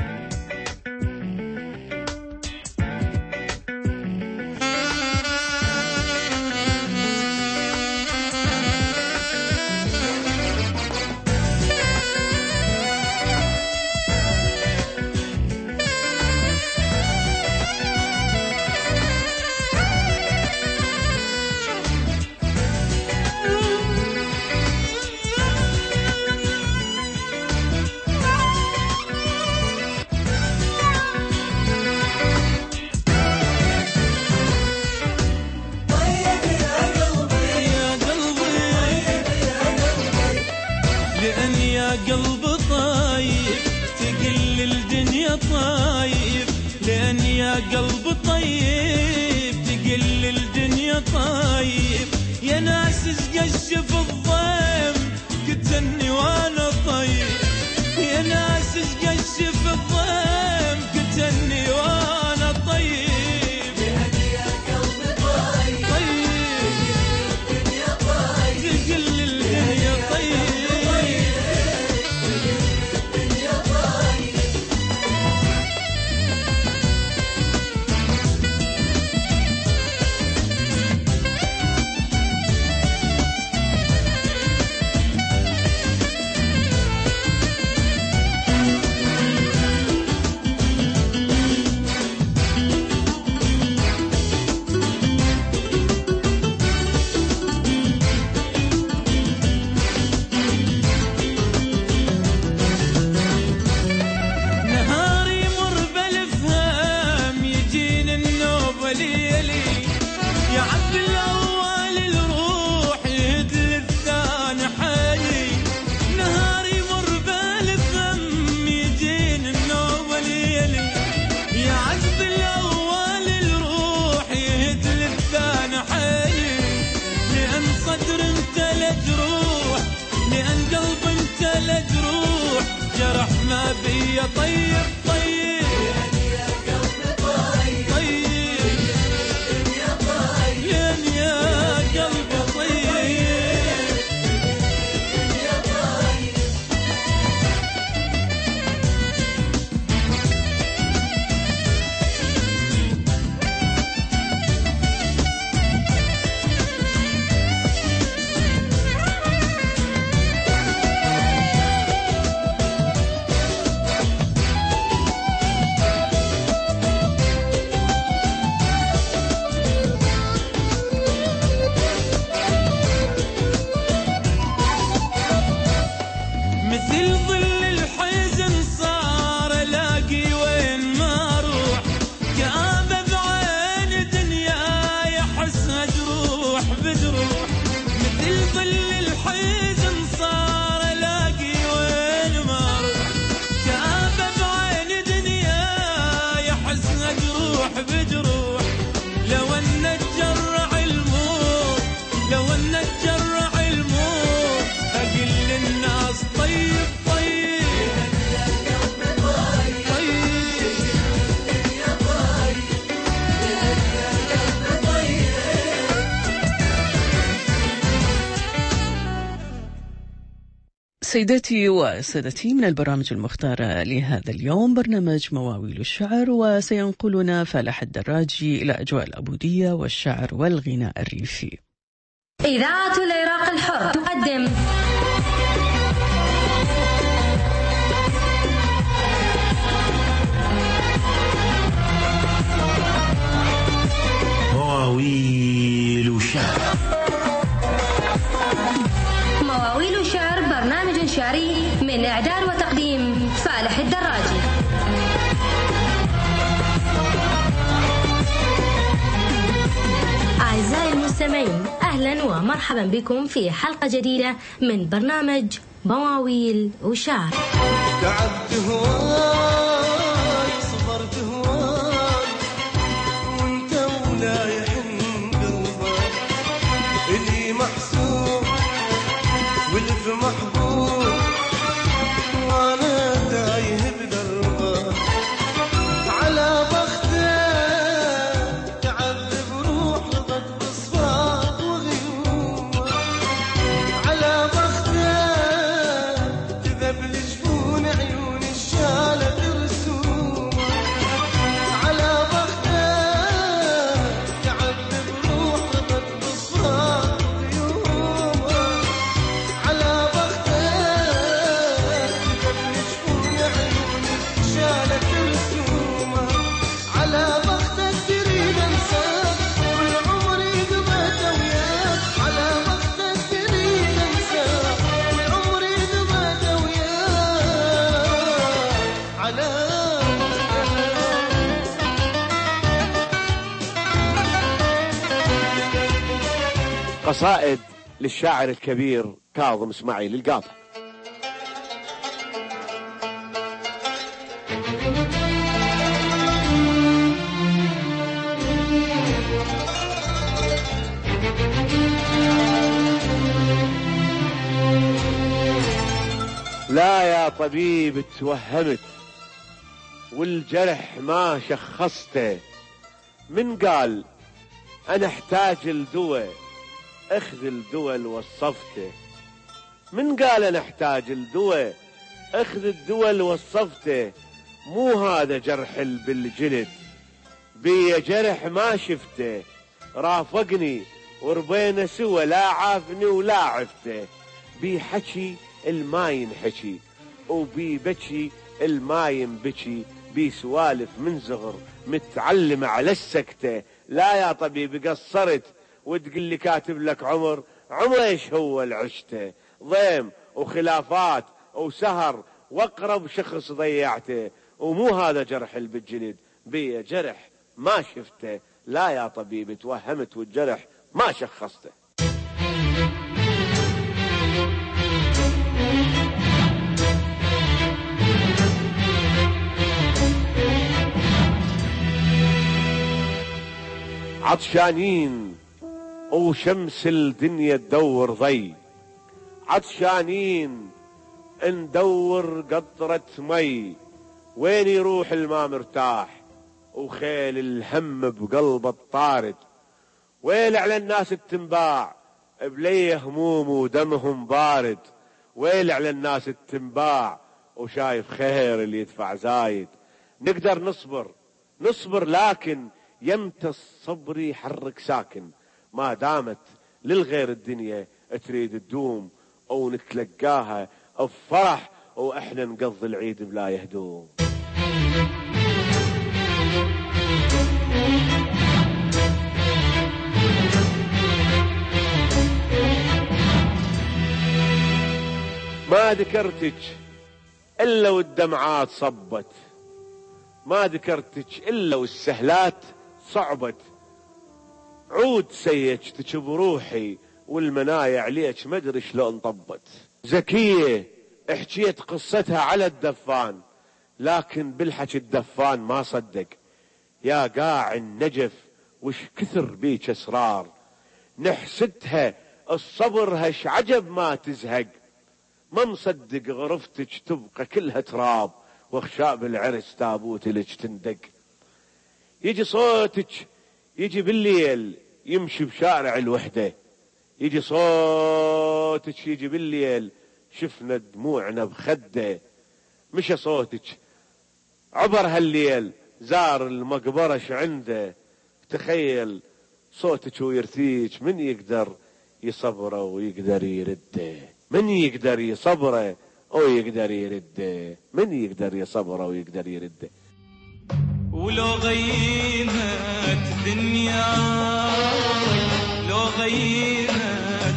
قلب طيب تقل الدنيا طيب، يا ناس سقشف الضيم كتني وانا طيب، يا ناس سقشف الضيم كتني وانا طيب، يا قلب طيب طيب تقل الدنيا طيب. يا طيب طيب يا قلب طيب طيب يا طيب يا قلب طيب يا طيب. سيداتي وسادتي، من البرامج المختارة لهذا اليوم برنامج مواويل الشعر، وسينقلنا فالح الدراجي إلى أجواء العبودية والشعر والغناء الريفي. إذاعة العراق الحر تقدم مواويل شعر. مواويل شعر برنامج شعري من إعداد وتقديم أعزائي المستمعين، أهلا ومرحبا بكم في حلقة جديدة من برنامج مواويل وشعر. تعبت هواي صبرت هواي وانت ولا يحن قلبك اللي محسوب والف محبوب وانا تايه بدربك على بختك تعذب روح رضت بصفاك وغيومك على بختك تذبل جفون عيون الشالة ترسومك على بختك تعذب روح رضت بصفاك وغيومك على بختك تذبل جفون عيون الشالة ترسومك على بختك تريد انساك والعمر قضيته وياك على بختك تريد انساك والعمر قضيته وياك على قصائد للشاعر الكبير كاظم اسماعيل القاضي. لا يا طبيب توهمت والجرح ما شخصته، من قال أنا احتاج الدواء اخذ الدواء وصفته، من قال أنا احتاج الدواء اخذ الدواء وصفته، مو هذا جرح بالجلد بي جرح ما شفته، رافقني وربينا سوا لا عافني ولا عفته، بي حكي الما ينحكي وبي بكي الما ينبكي، بي سوالف من صغر متعلمة على السكتة، لا يا طبيب قصرت وتقول لي كاتب لك عمر ايش هو العشته، ضيم وخلافات وسهر واقرب شخص ضيعته، ومو هذا جرح بالجلد بي جرح ما شفته، لا يا طبيب توهمت والجرح ما شخصته. عطشانين وشمس الدنيا تدور ضي، عطشانين ندور قطرة مي، وين يروح الماء مرتاح وخيل الهم بقلب الطارد، ويل على الناس التنباع بلي هموم ودمهم بارد، ويل على الناس التنباع وشايف خير اللي يدفع زايد، نقدر نصبر لكن يمتى الصبر يحرك ساكن، ما دامت للغير الدنيا تريد تدوم او نتلقاها بفرح واحنا نقضي العيد بلا يهدوم. ما ذكرتك الا والدمعات صبت، ما ذكرتك الا والسهلات صعبت، عود سيجتك بروحي والمنايا عليك ما ادري شلون طبت، زكية احكيت قصتها على الدفان لكن بالحكي الدفان ما صدق، يا قاع النجف وش كثر بيك اسرار، نحستها الصبر هش عجب ما تزهق، ما مصدق غرفتك تبقى كلها تراب واخشاء بالعرس تابوت لك تندق، يجي صوتك يجي بالليل يمشي بشارع الوحدة، يجي صوتك يجي بالليل شفنا دموعنا بخده، مشى صوتك عبر هالليل زار المقبرة عنده، تخيل صوتك ويرثيك من يقدر يصبره ويقدر يرده، من يقدر يصبره ويقدر يرده، من يقدر يصبره ويقدر يرده. ولو غيمت دنيا لو غيمت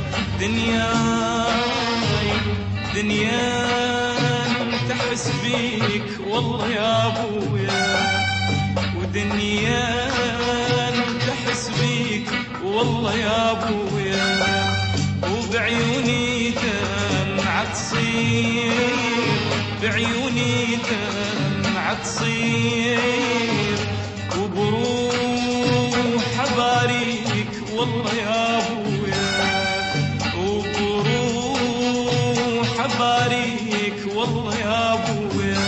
دنيا تحس بيك والله يا ابويا، ودنيا تحس بيك والله يا ابويا، وبعيوني دمعة تصير، بعيوني دمعة تصير، وبروح اباريك والله يا ابويا، وبروح اباريك والله يا ابويا.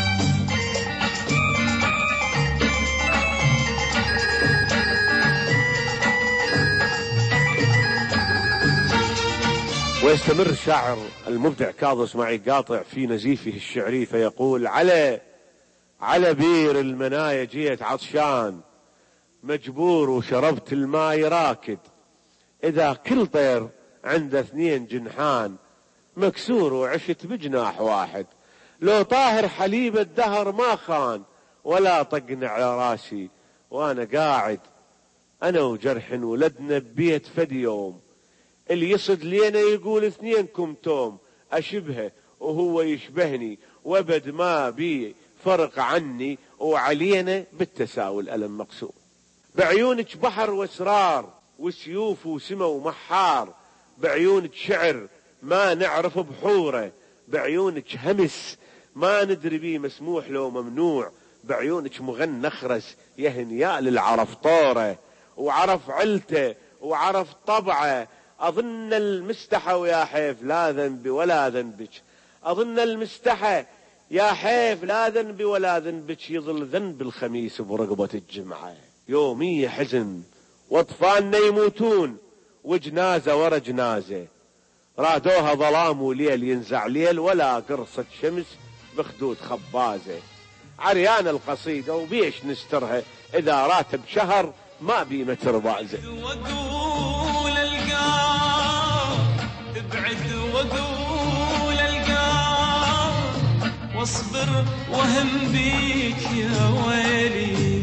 ويستمر الشاعر المبدع كاظم اسماعيل قاطع في نزيفه الشعري فيقول: على بير المنايا جيت عطشان، مجبور وشربت الماي راكد، إذا كل طير عنده 2 جنحان، مكسور وعشت بجناح واحد، لو طاهر حليب الدهر ما خان، ولا طقني على راسي وأنا قاعد، أنا وجرح ولدنا ببيت فد يوم، اللي يصد لينا يقول 2 توم، أشبهه وهو يشبهني، وابد ما بي فرق عني، وعلينا بالتساوي الألم مقسوم. بعيونك بحر واسرار، وسيوف وسما ومحار، بعيونك شعر ما نعرف بحوره، بعيونك همس ما ندري بيه مسموح لو ممنوع، بعيونك مغنى خرس يهنيا للعرف طوره، وعرف علته وعرف طبعه، أظن المستحى ويا حيف لا ذنبي ولا ذنبك، أظن المستحى يا حيف لا ذنبي ولا ذنبك، يظل ذنب الخميس برقبة الجمعة، يومية حزن واطفالنا يموتون، وجنازة ورا جنازة، رادوها ظلام وليل ينزع ليل، ولا قرصة شمس بخدود خبازة، عريان القصيدة وبيش نسترها، إذا راتب شهر ما بي متر بازة. وأقول القاه ابعد، وأقول القاه واصبر وهم بيك يا ويلي،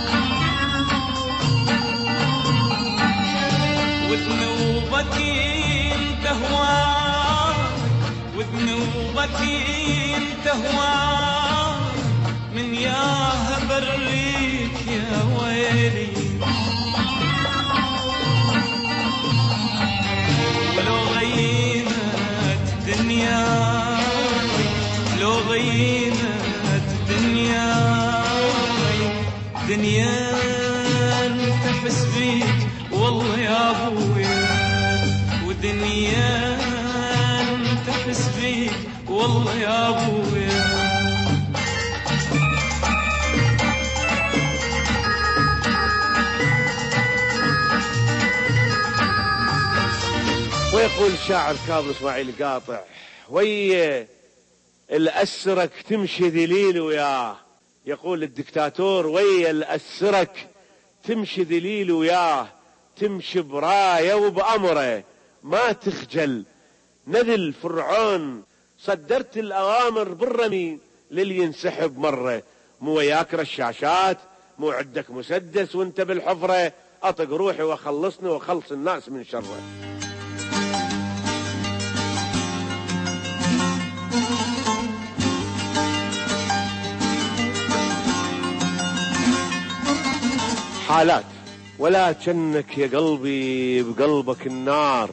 وذنوبك انت هواك، وذنوبك انت هواك، من ياها بريك يا ويلي، ولو غيمت دنياي، لو غيمت دنيا تحس بيك والله يا ابويا، ودنيا تحس بيك والله يا ابويا. ويقول الشاعر كاظم اسماعيل قاطع: ويا الأسرك تمشي ذليل وياه، يقول الدكتاتور: ويا الأسرك تمشي ذليل وياه، تمشي برايه وبأمره، ما تخجل نذل فرعون، صدرت الأوامر بالرمي للي ينسحب مرة، مو وياك رشاشات، مو عندك مسدس وانت بالحفرة، أطق روحي وخلصني وخلص الناس من شره. حالات ولا كنك يا قلبي بقلبك النار،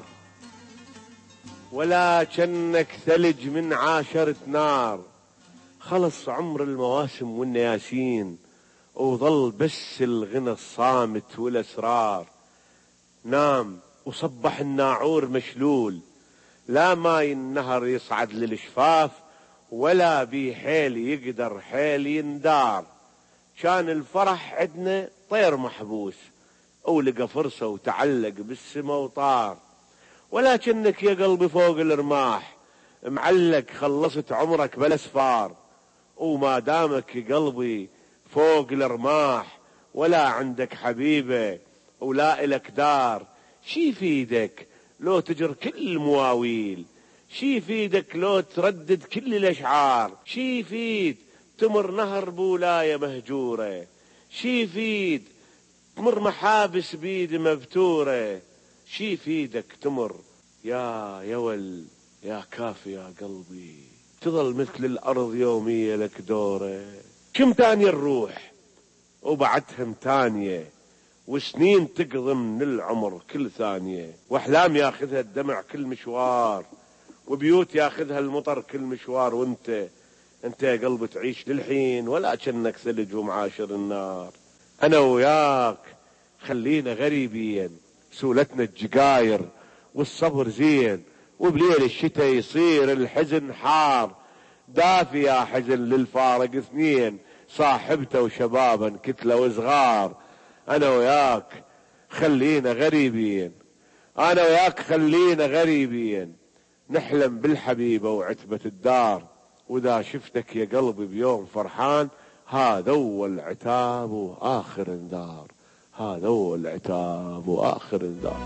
ولا كنك ثلج من عاشرة نار، خلص عمر المواسم والنياسين، وظل بس الغنى الصامت والأسرار، نام وصبح الناعور مشلول، لا ماي النهر يصعد للشفاف، ولا بي حيل يقدر حيل يندار، كان الفرح عدنا طير محبوس، ولقى فرصة وتعلق بالسما وطار، ولكنك يا قلبي فوق الرماح معلق، خلصت عمرك بلا سفار، وما دامك يا قلبي فوق الرماح، ولا عندك حبيبة ولا إلك دار، شي في ايدك لو تجر كل المواويل، شي في ايدك لو تردد كل الأشعار، شي في ايد تمر نهر بولاية مهجورة، شي في ايد تمر محابس بيد مبتورة، شي في ايدك تمر يا يول يا كافي يا قلبي، تظل مثل الأرض يومية لك دورة، كم تانية الروح وبعدهم تانية، وسنين تقضي من العمر كل ثانية، وأحلام ياخذها الدمع كل مشوار، وبيوت ياخذها المطر كل مشوار، وانت يا قلب تعيش للحين ولا كأنك ثلج ومعاشر النار. أنا وياك خلينا غريبين، سولتنا الجقاير والصبر زين، وبليل الشتاء يصير الحزن حار، دافي يا حزن للفارق اثنين، صاحبته وشبابا كتلة وصغار. أنا وياك خلينا غريبين، أنا وياك خلينا غريبين، نحلم بالحبيبة وعتبة الدار، وإذا شفتك يا قلبي بيوم فرحان، هذا هو العتاب وآخر انذار، هذا هو العتاب وآخر انذار.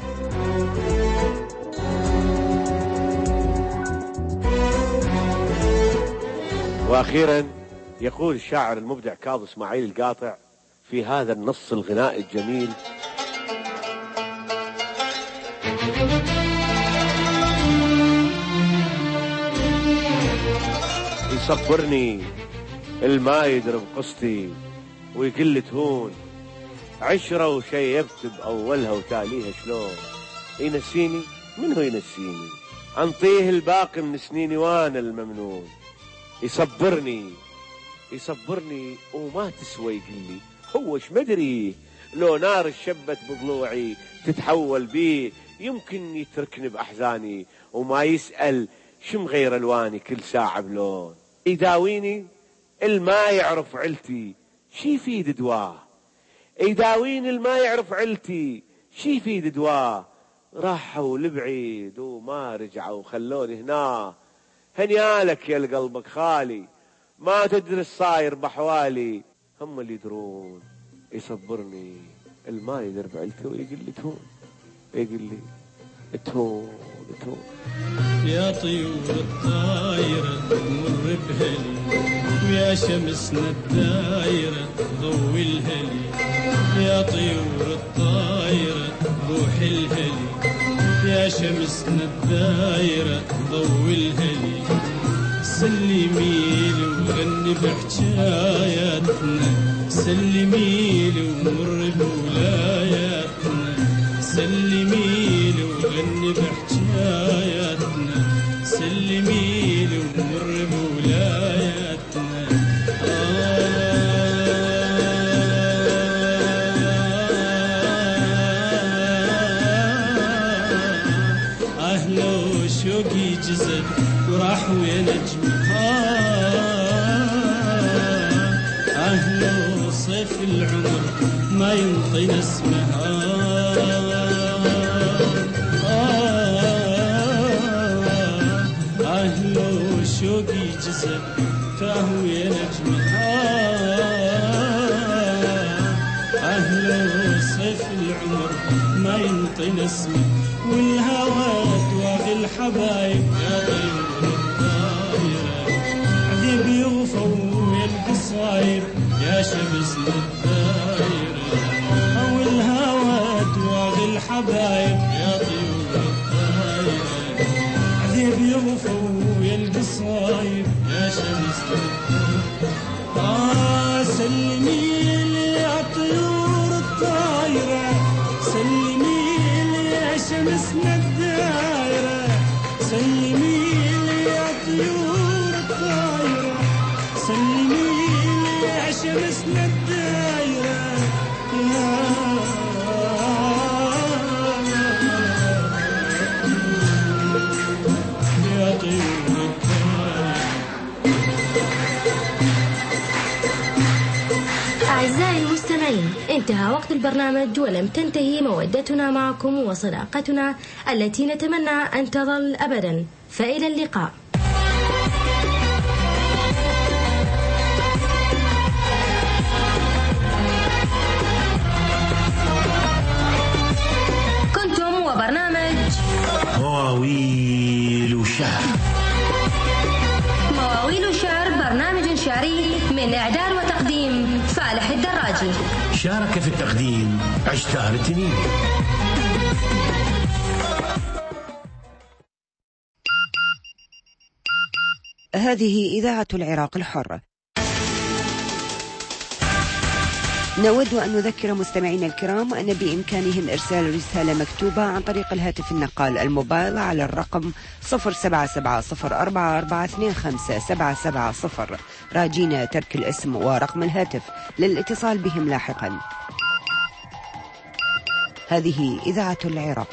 وأخيرا يقول الشاعر المبدع كاظم إسماعيل القاطع في هذا النص الغنائي الجميل: يصبرني الماء يدرب قصتي ويقل تهون، عشرة وشيبت بأولها وتاليها شلون، ينسيني من هو ينسيني، أنطيه الباقي من سنيني وانا الممنون. يصبرني وما تسوى يقلي، هو ايش مدري لو نار الشبت بضلوعي تتحول بيه، يمكن يتركني بأحزاني وما يسأل شم غير الواني كل ساعة بلون. يداويني الماء يعرف علتي شي يفيد دواه، يداويني الماء يعرف علتي شي يفيد دواه، راحوا لبعيد وما رجعوا وخلوني هنا. هنيالك يا قلبك خالي، ما تدري الصاير بحوالي، هم اللي يدرون. يصبرني الماء يدرب علتي ويقول لي تهون، يقول لي تهون. يا طيور الطايرة مر بهلي، ويا شمسنا الدايرة ضوي الهلي، يا طيور الطايرة روح الهلي، يا شمسنا الدايرة ضوي الهلي، سلميلي وغني بحجاياتنا، سلميلي ومر بولاياتنا، سلميلي وغني بحجاياتنا، سلميلي ومر بولاياتنا. أهلا شوقي جزد وراح وين أجمل، أهلا صيف العمر ما ينطي نسمها، أهلا شوقي جزد تهوي نجمها، أهلا صيف العمر ما ينطي نسمه، والهوى دواغ الحبايب يا طيور الطايرة، عذيب يغفو القصايب يا شمسنا الدايرة، والهوى دواغ الحبايب يا طيور الطايرة، عذيب يغفو القصايب يا شمسنا الدايرة. سلميلي يا طيور الطايرة، سلميلي يا شمسنا الدايرة، سلميلي يا طيور الطايرة، سلميلي يا شمسنا الدايرة، يا طيور الطايرة. أعزائي المستمعين، انتهى وقت البرنامج ولم تنتهي مودتنا معكم وصداقتنا التي نتمنى أن تظل أبدا، فإلى اللقاء. كنتم وبرنامج مواويل شعر. مواويل شعر، برنامج شعري من إعداد وتقديم فالح الدراجي. شارك في التقديم عشتار التنين. هذه إذاعة العراق الحر. نود أن نذكر مستمعينا الكرام أن بإمكانهم إرسال رسالة مكتوبة عن طريق الهاتف النقال الموبايل على الرقم 07704425770 راجين ترك الاسم ورقم الهاتف للاتصال بهم لاحقا. هذه إذاعة العراق.